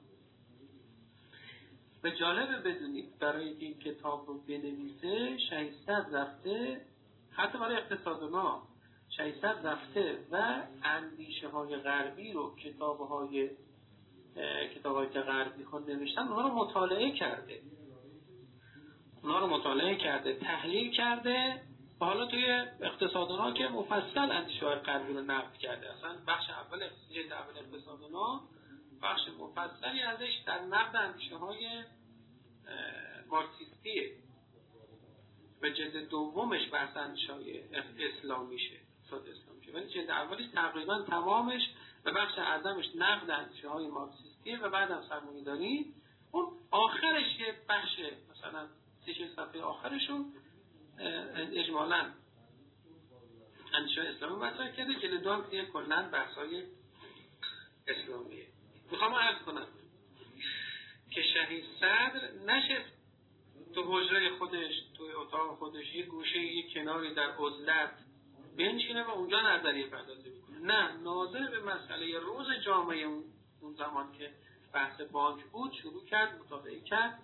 و جالبه بدونید برای این کتاب رو بنویسه شهید صدر رفته، حتی برای اقتصادونا شهید صدر رفته و اندیشه های غربی رو کتاب های کتاب های که غربی خود نوشتن اونها رو مطالعه کرده اونها رو مطالعه کرده تحلیل کرده و حالا توی اقتصادونا که مفصل اندیشه های غربی رو نقد کرده. اصلا بخش اول جلد اول اقتصادونا بخش مفصلی ازش در نقد اندیشه های مارکسیستیه و جلد دومش بحث اندیشه های اسلامیشه، اقتصاد اسلامیشه، ولی جلد اولیش تقریبا تمامش و بخش اعظمش نقد اندیشه های مارکسیستیه و بعدم سرمایه‌داری. اون آخرش یه بخش مثلا سی چهل صفحه آخرشون اجمالاً اندیشه اسلامی مطرح کرده. جلد دو هم که کلاً بحث‌های اسلامیه. میخوام عرض کنم که شهید صدر نشست تو حجره خودش، تو اتاق خودش، یه گوشه یه کناری در عزلت بنشینه و اونجا نظریه پردازی بکنه. نه، ناظر به مسئله روز جامعه اون زمان که بحث بانک بود شروع کرد، مطالعه کرد.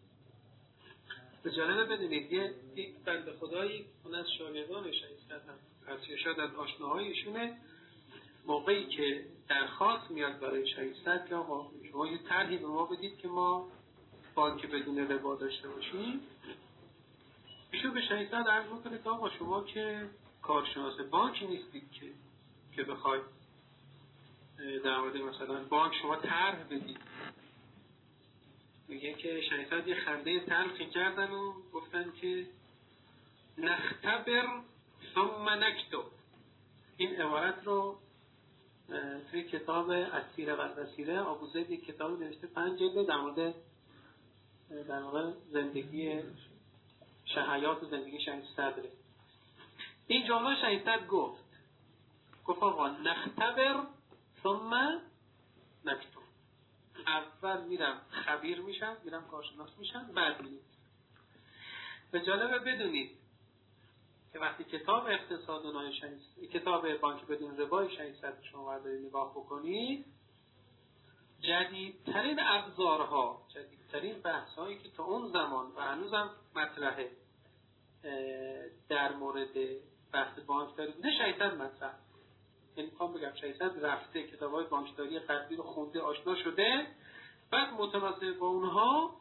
به جالبه بدونید یه یک بنده خدایی اون از شاگردان شهید صدر هست، شاید از آشناهایشونه، موقعی که درخواست میاد برای شهید صدر که آقا شما یه طرحی به ما بدید که ما بانک بدون ربا داشته باشیم، ایشون به شهید صدر عرض میکنه که آقا شما که کارشناس بانکی نیستید که که بخواید در مورد مثلا بانک شما طرح بدید. میگه که شهید صدر یه خنده تلخی کردن و گفتن که نختبر ثم نکتب. این عبارت رو توی کتاب اسیره و البصیره آبوزید یک کتاب نوشته پنج جلد در مورد در واقع زندگی شهیات و زندگی شهید صدره. این جمله شهید صدر گفت گفت آقا نختبر ثم نکتب. اول میرم خبیر میشم، میرم کارشناس میشم، بعد میرم. به جالبه بدونید که وقتی کتاب اقتصادونای شهید کتاب بانک بدون ربای شهید صدر شما بردارید نگاه بکنید، جدیدترین ابزارها، جدیدترین بحث‌هایی که تا اون زمان و هنوزم مطرحه در مورد بحث بانکداری بوده شهید صدر مطرح. یعنی میخوام بگم شهید صدر رفته کتاب‌های بانکداری غربی رو خونده، آشنا شده، بعد متناسب با اونها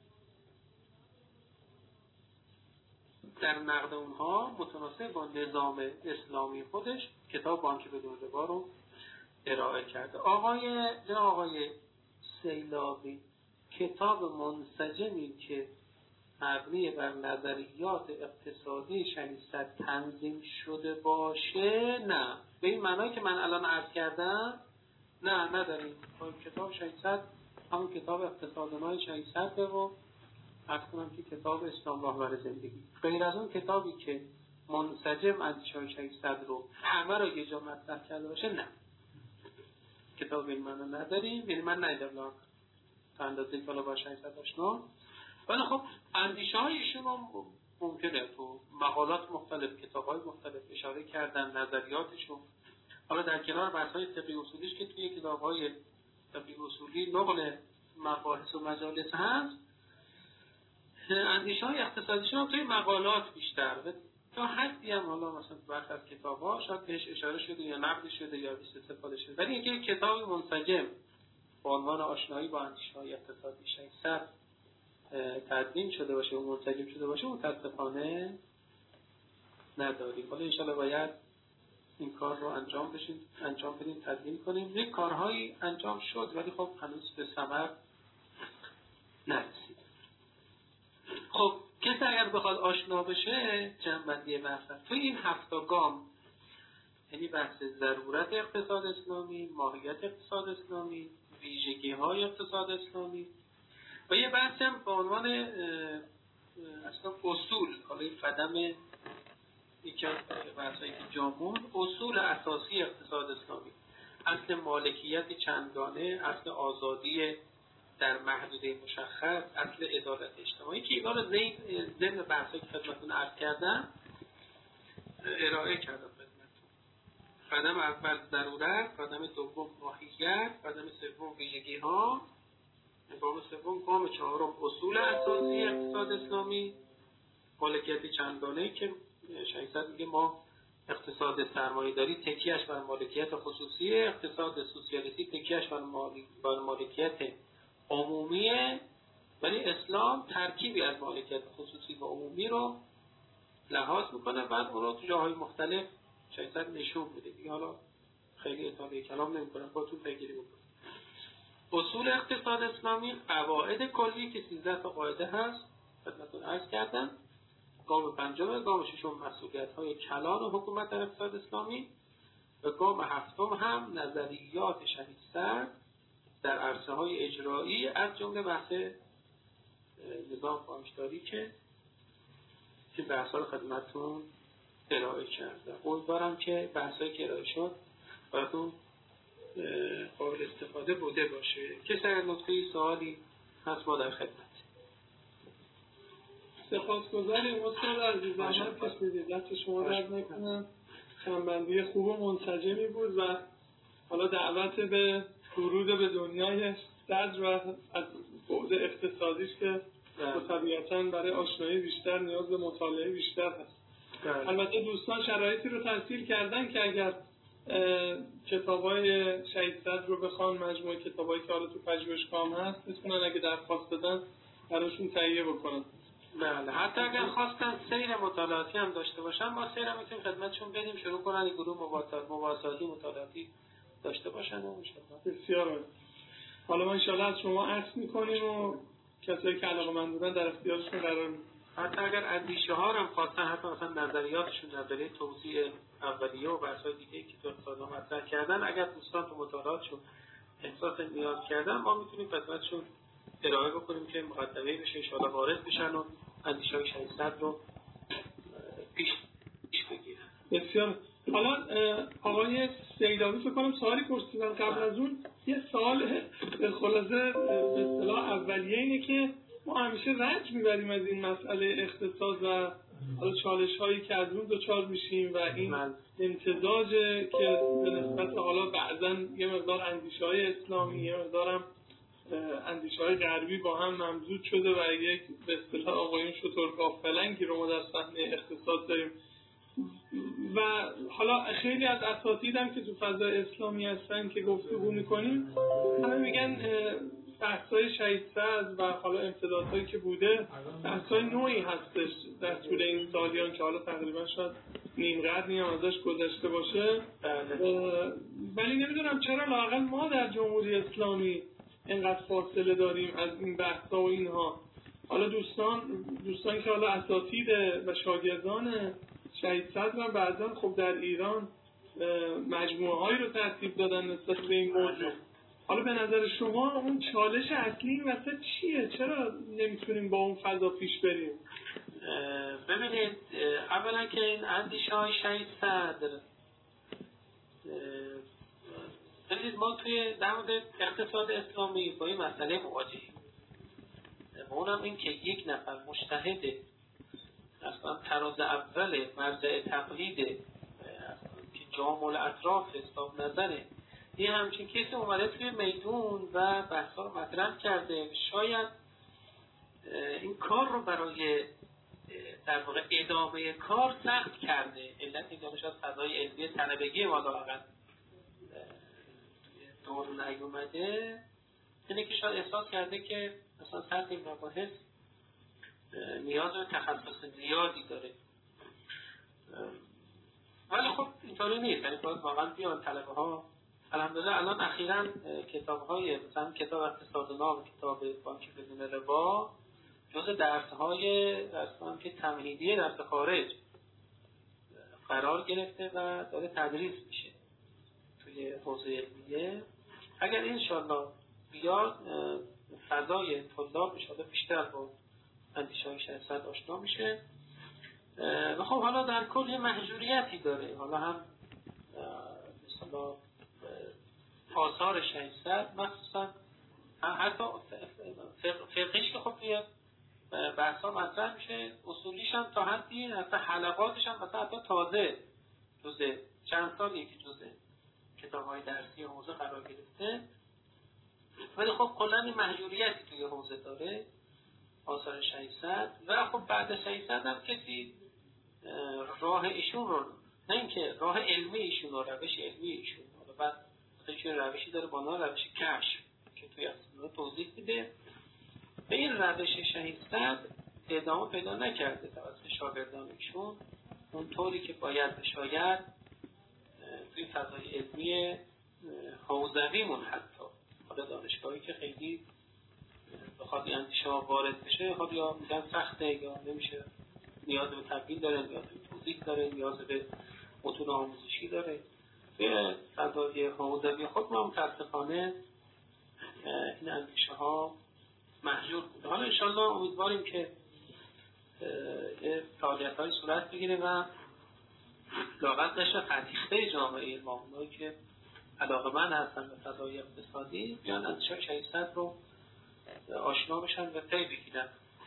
در نقد اونها متناسب با نظام اسلامی خودش کتاب بانک بدون ربا رو ارائه کرده. آقای جناب آقای سیلابی کتاب منسجمی که مبنی بر نظریات اقتصادی شهید صدر تنظیم شده باشه، نه به این معنایی که من الان عرض کردم نه نداریم. کتاب شهید صدر همون کتاب اقتصادونای شهید صدر رو عرض کنم که کتاب اسلام راهبر زندگی، غیر از اون کتابی که منسجم اندیشه شهید صدر رو همه رو یه جا مطرح کرده باشه نه، کتاب این منو نداریم. یعنی من ندیدم تا اندازه که با شهید صدر آشنا، ولی خب اندیشه های ایشون هم ممکنه تو مقالات مختلف، کتاب های مختلف اشاره کردن، نظریاتشون. حالا در کنار بحث های طبی اصولیش که توی کتاب های طبی اصولی نقل مباحث و مجالس هست، اندیشه های اقتصادیشون هم توی مقالات بیشتر و تا حدی هم حالا مثلا برخی از کتاب ها شاید بهش اشاره شده یا نقد شده یا استفاده شده، ولی اینکه کتاب منسجم با عنوان آشنایی با اندیشه های اقتصادی شهید صدر تدوین شده باشه و منسجم شده باشه متاسفانه نداریم. حالا انشاءالله باید این کار رو انجام بشیم، انجام بدیم، تدوین کنیم. یک کارهایی انجام شد ولی خب هنوز به ثمر نرسید. خب کسی اگر بخواد آشنا بشه جنبندی بحث توی این هفت گام، یعنی بحث ضرورت اقتصاد اسلامی، ماهیت اقتصاد اسلامی، ویژگی های اقتصاد اسلامی و یه بحث هم به عنوان اصلا اصول، حالا این قدم یکی از بحثایی که جامون، اصول اساسی اقتصاد اسلامی، اصل مالکیت چندگانه، اصل آزادی در محدوده مشخص، اصل عدالت اجتماعی که اینا رو ضمن بحثایی که خدمتتون عرض کردم ارائه کردم خدمتتون. قدم اول ضرورت، قدم دوم ماهیت، قدم سوم ویژگی ها، گام سوم، گام چهارم اصول اساسی اقتصاد اسلامی، مالکیت چندگانه که شایسته میگه ما اقتصاد سرمایه‌داری تکیهش بر مالکیت خصوصی، اقتصاد سوسیالیستی تکیهش بر, مالی... بر مالکیت عمومیه، ولی اسلام ترکیبی از مالکیت خصوصی و عمومی رو لحاظ میکنه، بعد اون رو تو جاهای مختلف شایسته نشون میده دیگه. حالا خیلی اطاله کلام نمیکنم، با تو بگیری بکنم. اصول اقتصاد اسلامی، قواعد کلی که سیزده تا قاعده هست خدمتتون عرض کردم. گام پنجم، گام ششم مسئولیت‌های کلان و حکومت در اقتصاد اسلامی و گام هفتم هم نظریات شهیدسر در عرصه‌های اجرایی از جمله بحث نظام پایشداری که که بحث‌ها رو خدمتتون ارائه کردم. امیدوارم که بحثایی که ارائه شد براتون قابل استفاده بوده باشه. کسی اگر نکته‌ای سوالی هست ما در خدمت. سپاسگزاریم استاد عزیز، زحمت کشیدید، دست شما درد نکنه. جنبندی خوب و منسجمی بود و حالا دعوت به ورود به دنیای صدر و از بعد اقتصادیش که طبیعتاً برای آشنایی بیشتر نیاز به مطالعه بیشتر هست. البته دوستان شرایطی رو تحصیل کردن که اگر کتابای شهید صدر رو بخوان، مجموعه کتابایی که حالا تو پژوهشگاه هست، میتونن اگه درخواست بدن براشون تهیه بکنن. بله، حتی اگر خواستن سیر مطالعاتی هم داشته باشن، ما سیر هم میتونیم خدمتشون بدیم، شروع کنن این گروه مواساتی مطالعاتی داشته باشن و انشاءالله. بسیار عالی. حالا ما انشاءالله از شما عکس میکنیم و کسایی که علاقه‌مندن در اختیارشون قرار میدیم. حتی اگر اندیشه ها هم خواستن، حتی مثلا نظریاتشون، نظریه توضیح اولیه و بحث‌های دیگه‌ای که تو اقتصاد مطرح کردن، اگر دوستان تو مطالعاتشون احساس نیاز کردن، ما میتونیم خدمتشون ارائه بکنیم که مقدمه بشه، ان شاءالله وارد بشن و اندیشه‌های شهید صدر رو پیش پیش بگیرن. بسیار. حالا آقای سیداوی فکر کنم سوالی پرسیدن قبل از اون. یه سوال خلاصه به اصطلاح اولیه اینه که ما همیشه رنج میبریم از این مسئله اقتصاد و حالا چالش هایی که از اون دوچار میشیم و این امتزاج که به نسبت حالا بعضا یه مقدار اندیشه های اسلامی، یه مقدارم اندیشه های غربی با هم ممزوج شده و یک به اصطلاح آقایون شترگاف پلنگی رو ما در صحنه اقتصاد داریم. و حالا خیلی از اساتیدم که تو فضای اسلامی هستن که گفتگو میکنیم، همه میگن بحث‌های شهید صدر و حالا امتدادهایی که بوده بحث‌های نوعی هستش در طول این سالیان که حالا تقریبا شاید نیم قرنی هم ازش گذشته باشه. ولی نمیدونم چرا لااقل ما در جمهوری اسلامی اینقدر فاصله داریم از این بحث‌ها و اینها. حالا دوستان دوستان که حالا اساتید و شاگردان شهید صدر بعضا خب در ایران مجموعه هایی رو ترتیب دادن نسبت به این موضوع. حالا به نظر شما اون چالش اصلی این وسط چیه؟ چرا نمیتونیم با اون فضا پیش بریم؟ ببینید، اولا که این اندیشه های شهید صدر، ببینید ما توی در مورد اقتصاد اسلامی با این مسئله مواجهیم و اونم این که یک نفر مجتهده اصلا تراز اول مرجع تقلید که جامع الاطراف حساب نظره، یه همچین کسی اومده توی میدون و بحثا رو مطرح کرده، شاید این کار رو برای در واقع ادامه کار سخت کرده. علت این دانش از فضای علمی طلبگی ما لااقل دور نیومده اینه که شاید احساس کرده که مثلا سطح این مباحث نیاز به تخصص زیادی داره، ولی خب اینطوری نیست. یعنی باید واقعا بیان طلبه ها الحمدلله الان اخیراً کتاب های مثلا کتاب اقتصاد نام، کتاب بانک بدون ربا جز درس های درس که تمهیدی درس خارج قرار گرفته و داره تدریس میشه توی حوزه علمیه. اگر انشالله بیاد فضای طلاب بشه بیشتر با اندیشه‌های شریعت آشنا میشه. و خب حالا در کل یه محجوریتی داره، حالا هم مثلا آثار شریعت مخصوصا حتی فقهش که خب یه بحثا مطرح میشه، اصولیش هم تا حدی، حتی حلقاتش هم مثلا حتی تازه جزء چند سال یکی جزء کتاب‌های درسی حوزه قرار گرفته، ولی خب کلا این محجوریتی توی حوزه داره آثار شریعت. و خب بعد شریعت هم کسی راه ایشون رو، نه اینکه راه علمی ایشون رو، روش علمی ایشون رو، بعد ایشون روشی داره با نام روش کشف که توی اصلا توضیح میده، به این روش شریعت ادامه پیدا نکرده توسط شاگردان ایشون اون طوری که باید بشاید توی فضای علمی حوزویمون، حتی حالا دانشگاهی که خیلی بخواد این اندیشه ها وارد بشه، خب یا میگن سخته یا نمیشه، نیاز به تبیین داره، نیاز به توضیح داره، نیاز به متون آموزشی داره. توی فضای حوزوی خود ما متاسفانه این اندیشه ها محجور بوده. حالا انشاءالله امیدواریم که یه فعالیت های صورت بگیره و لااقل قشر فرهیخته جامعه ما، اونایی که علاقه‌مند هستن به فضای اقتصادی، بیان اندیشه شریعت رو آشنا بشن و پی بگیرن.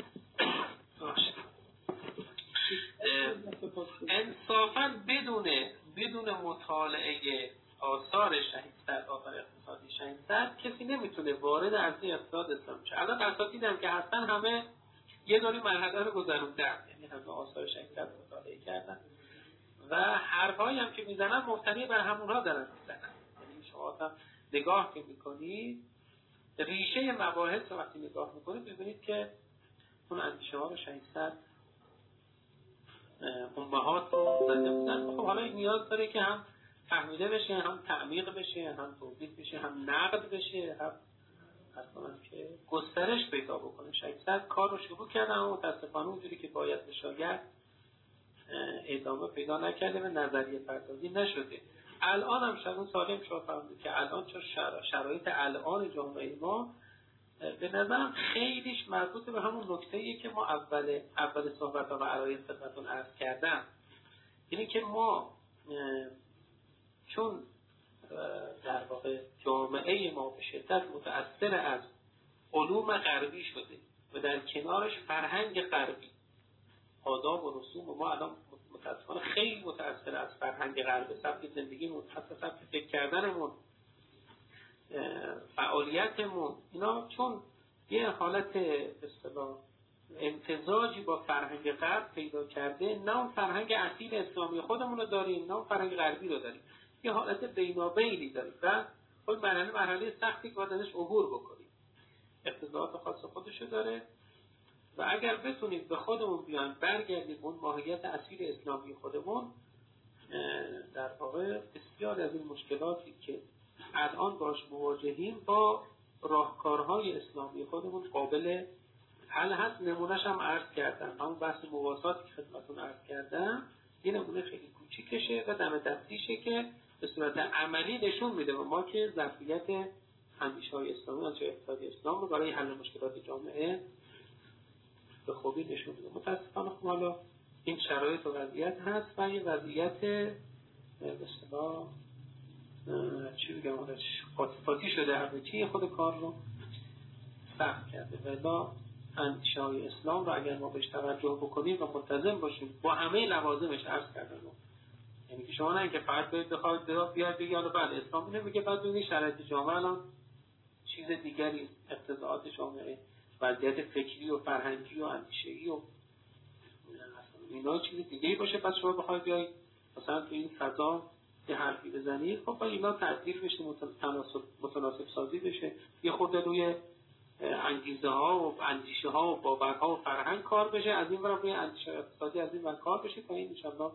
انصافاً بدون بدون مطالعه آثار شریعت، آثار اقتصادی شریعت، کسی نمیتونه وارد عرصه اقتصاد اسلام شه. الان اساتیدم که هستن همه یه دوری مرحله رو گذروندن، یعنی همه آثار شریعت رو مطالعه کردن و حرفایی هم که میزنن مبتنی بر همونها دارن میزنن. یعنی شما هم نگاه که میکنید ریشه مباحث رو وقتی نگاه میکنید ببینید که اون اندیشه ها رو شریعت امهات رو زده بودن. خب حالا این نیاز داره که هم فهمیده بشه، هم تعمیق بشه، هم توضیح بشه، هم نقد بشه، هم اصلا که گسترش پیدا بکنه. شریعت کار رو شروع کردن و متاسفانه اونجوری که باید بشاید ادامه پیدا نکرده و نظریه پردازی نشده. الان هم شاید سالم شما فهمید که الان چون شرایط الان جامعه ما به نظرم خیلیش مربوط به همون نکته‌ایه که ما اول اول صحبت‌ها و عرایض خدمتتون عرض کردم، یعنی که ما چون در واقع جامعه ما به شدت متأثر از علوم غربی شده و در کنارش فرهنگ غربی، آداب و رسوم، و ما الان متأسفانه خیلی متأثر از فرهنگ غرب، سبک زندگیمون، حتی سبک فکر کردنمون، فعالیتمون، اینا چون یه حالت به اصطلاح امتزاجی با فرهنگ غرب پیدا کرده، نه اون فرهنگ اصیل اسلامی خودمون رو داریم، نه اون فرهنگ غربی رو داریم، یه حالت بینابینی داریم و خود مرحله مرحله سختی که باید ازش عبور بکنیم، اقتضاعات خاص خودشو داره. و اگر بتونید به خودمون بیان برگردیم اون ماهیت اصیل اسلامی خودمون، در واقع بسیار از این مشکلاتی که الان باش مواجهیم با راهکارهای اسلامی خودمون قابل حل هست. نمونهش هم عرض کردم، همون بحث مواساتی که خدمتتون عرض کردم یه نمونه خیلی کوچیکشه و دم دستیشه که به صورت عملی نشون میده و ما که ظرفیت اندیشه‌های اسلامی، آنچه اقتصادی اسلام رو برای حل مشکلات جامعه به خوبی نشون میده. متاسفانه خب حالا این شرایط و وضعیت هست و یه وضعیت به اصطلاح چی بگم آنش قاطی شده، همه چی خود کار رو سخت کرده. ولی اندیشه های اسلام رو اگر ما بهش توجه بکنیم و ملتزم باشیم با همه لوازمش عرض کردن، یعنی که شما نه اینکه فرد باید بخواید بیاد بگی حالا بعد اسلام اینه میگه بعد ببینید شرایط جامعه الان چیز دیگری، اقتضاعات جامعه، وضعیت فکری و فرهنگی و اندیشه‌ای و اینا چیز دیگه‌ای باشه، پس شما بخواید بیاید مثلا تو این فضا یه حرفی بزنید، خب با اینا تعدیل بشه، متناسب متناسب سازی بشه، یه خورده روی انگیزه ها و اندیشه ها و باورها و فرهنگ کار بشه، از این برای روی اندیشه اقتصادی از این ور کار بشه تا این انشاءالله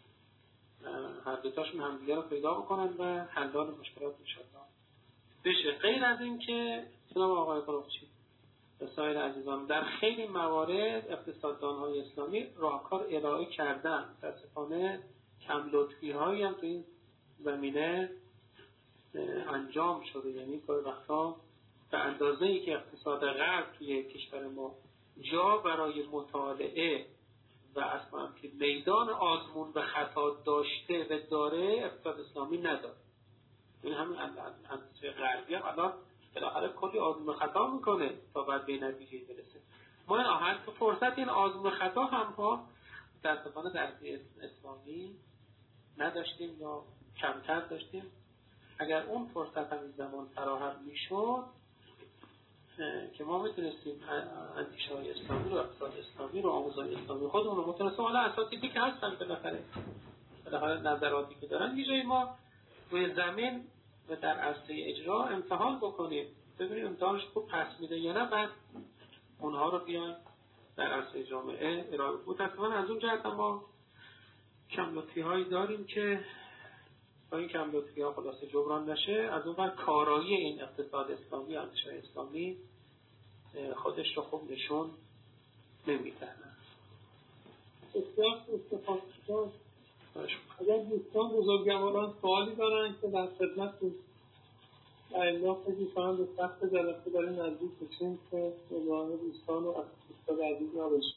هر دوتاشون همدیگه رو پیدا بکنن و حلال مشکلات انشاءالله بشه. غیر از این که جناب آقای قربچی و سایر عزیزان در خیلی موارد اقتصاددان‌های اسلامی راهکار ارائه کردن، متاسفانه کم لطفی هایی هم تو این زمینه انجام شده، یعنی گاهی وقتا به اندازه‌ای که اقتصاد غرب توی کشور ما جا برای مطالعه و اصلا که میدان آزمون به خطا داشته و داره، اقتصاد اسلامی نداره. این همین اندازه غربی هم الان بالاخره کلی آزمون خطا میکنه تا بعد به نتیجه برسه. ما این آهنگ تو فرصت این آزمون خطا هم ها متاسفانه در اسلامی نداشتیم یا کمتر داشتیم. اگر اون فرصت هم این زمان فراهم میشد که ما میتونستیم اندیشه‌های اسلامی رو، اقتصاد اسلامی رو، آموزهای اسلامی خودمون رو متناسب حالا اساتیدی که هستن بالاخره بالاخره نظراتی که دارن میشه ما روی زمین و در عرصه اجرا امتحان بکنیم، ببینیم امتحانش خوب پس میده یا نه، بعد اونها رو بیان در عرصه جامعه ارائه بود. متاسفانه از اون جهت ما کم هایی داریم که با این کم لطفی ها خلاصه جبران نشه. از اون بر کارایی این اقتصاد اسلامی، اندیشه اسلامی خودش رو خوب نشون نمیده. بسیار استفاده شد. اگر دوستان بزرگواران سوالی دارن که در خدمت الله خیلی کنم به سخت جلسه داریم نزدیک بشیم که به دوستان و استفاده عزیز ها بشیم.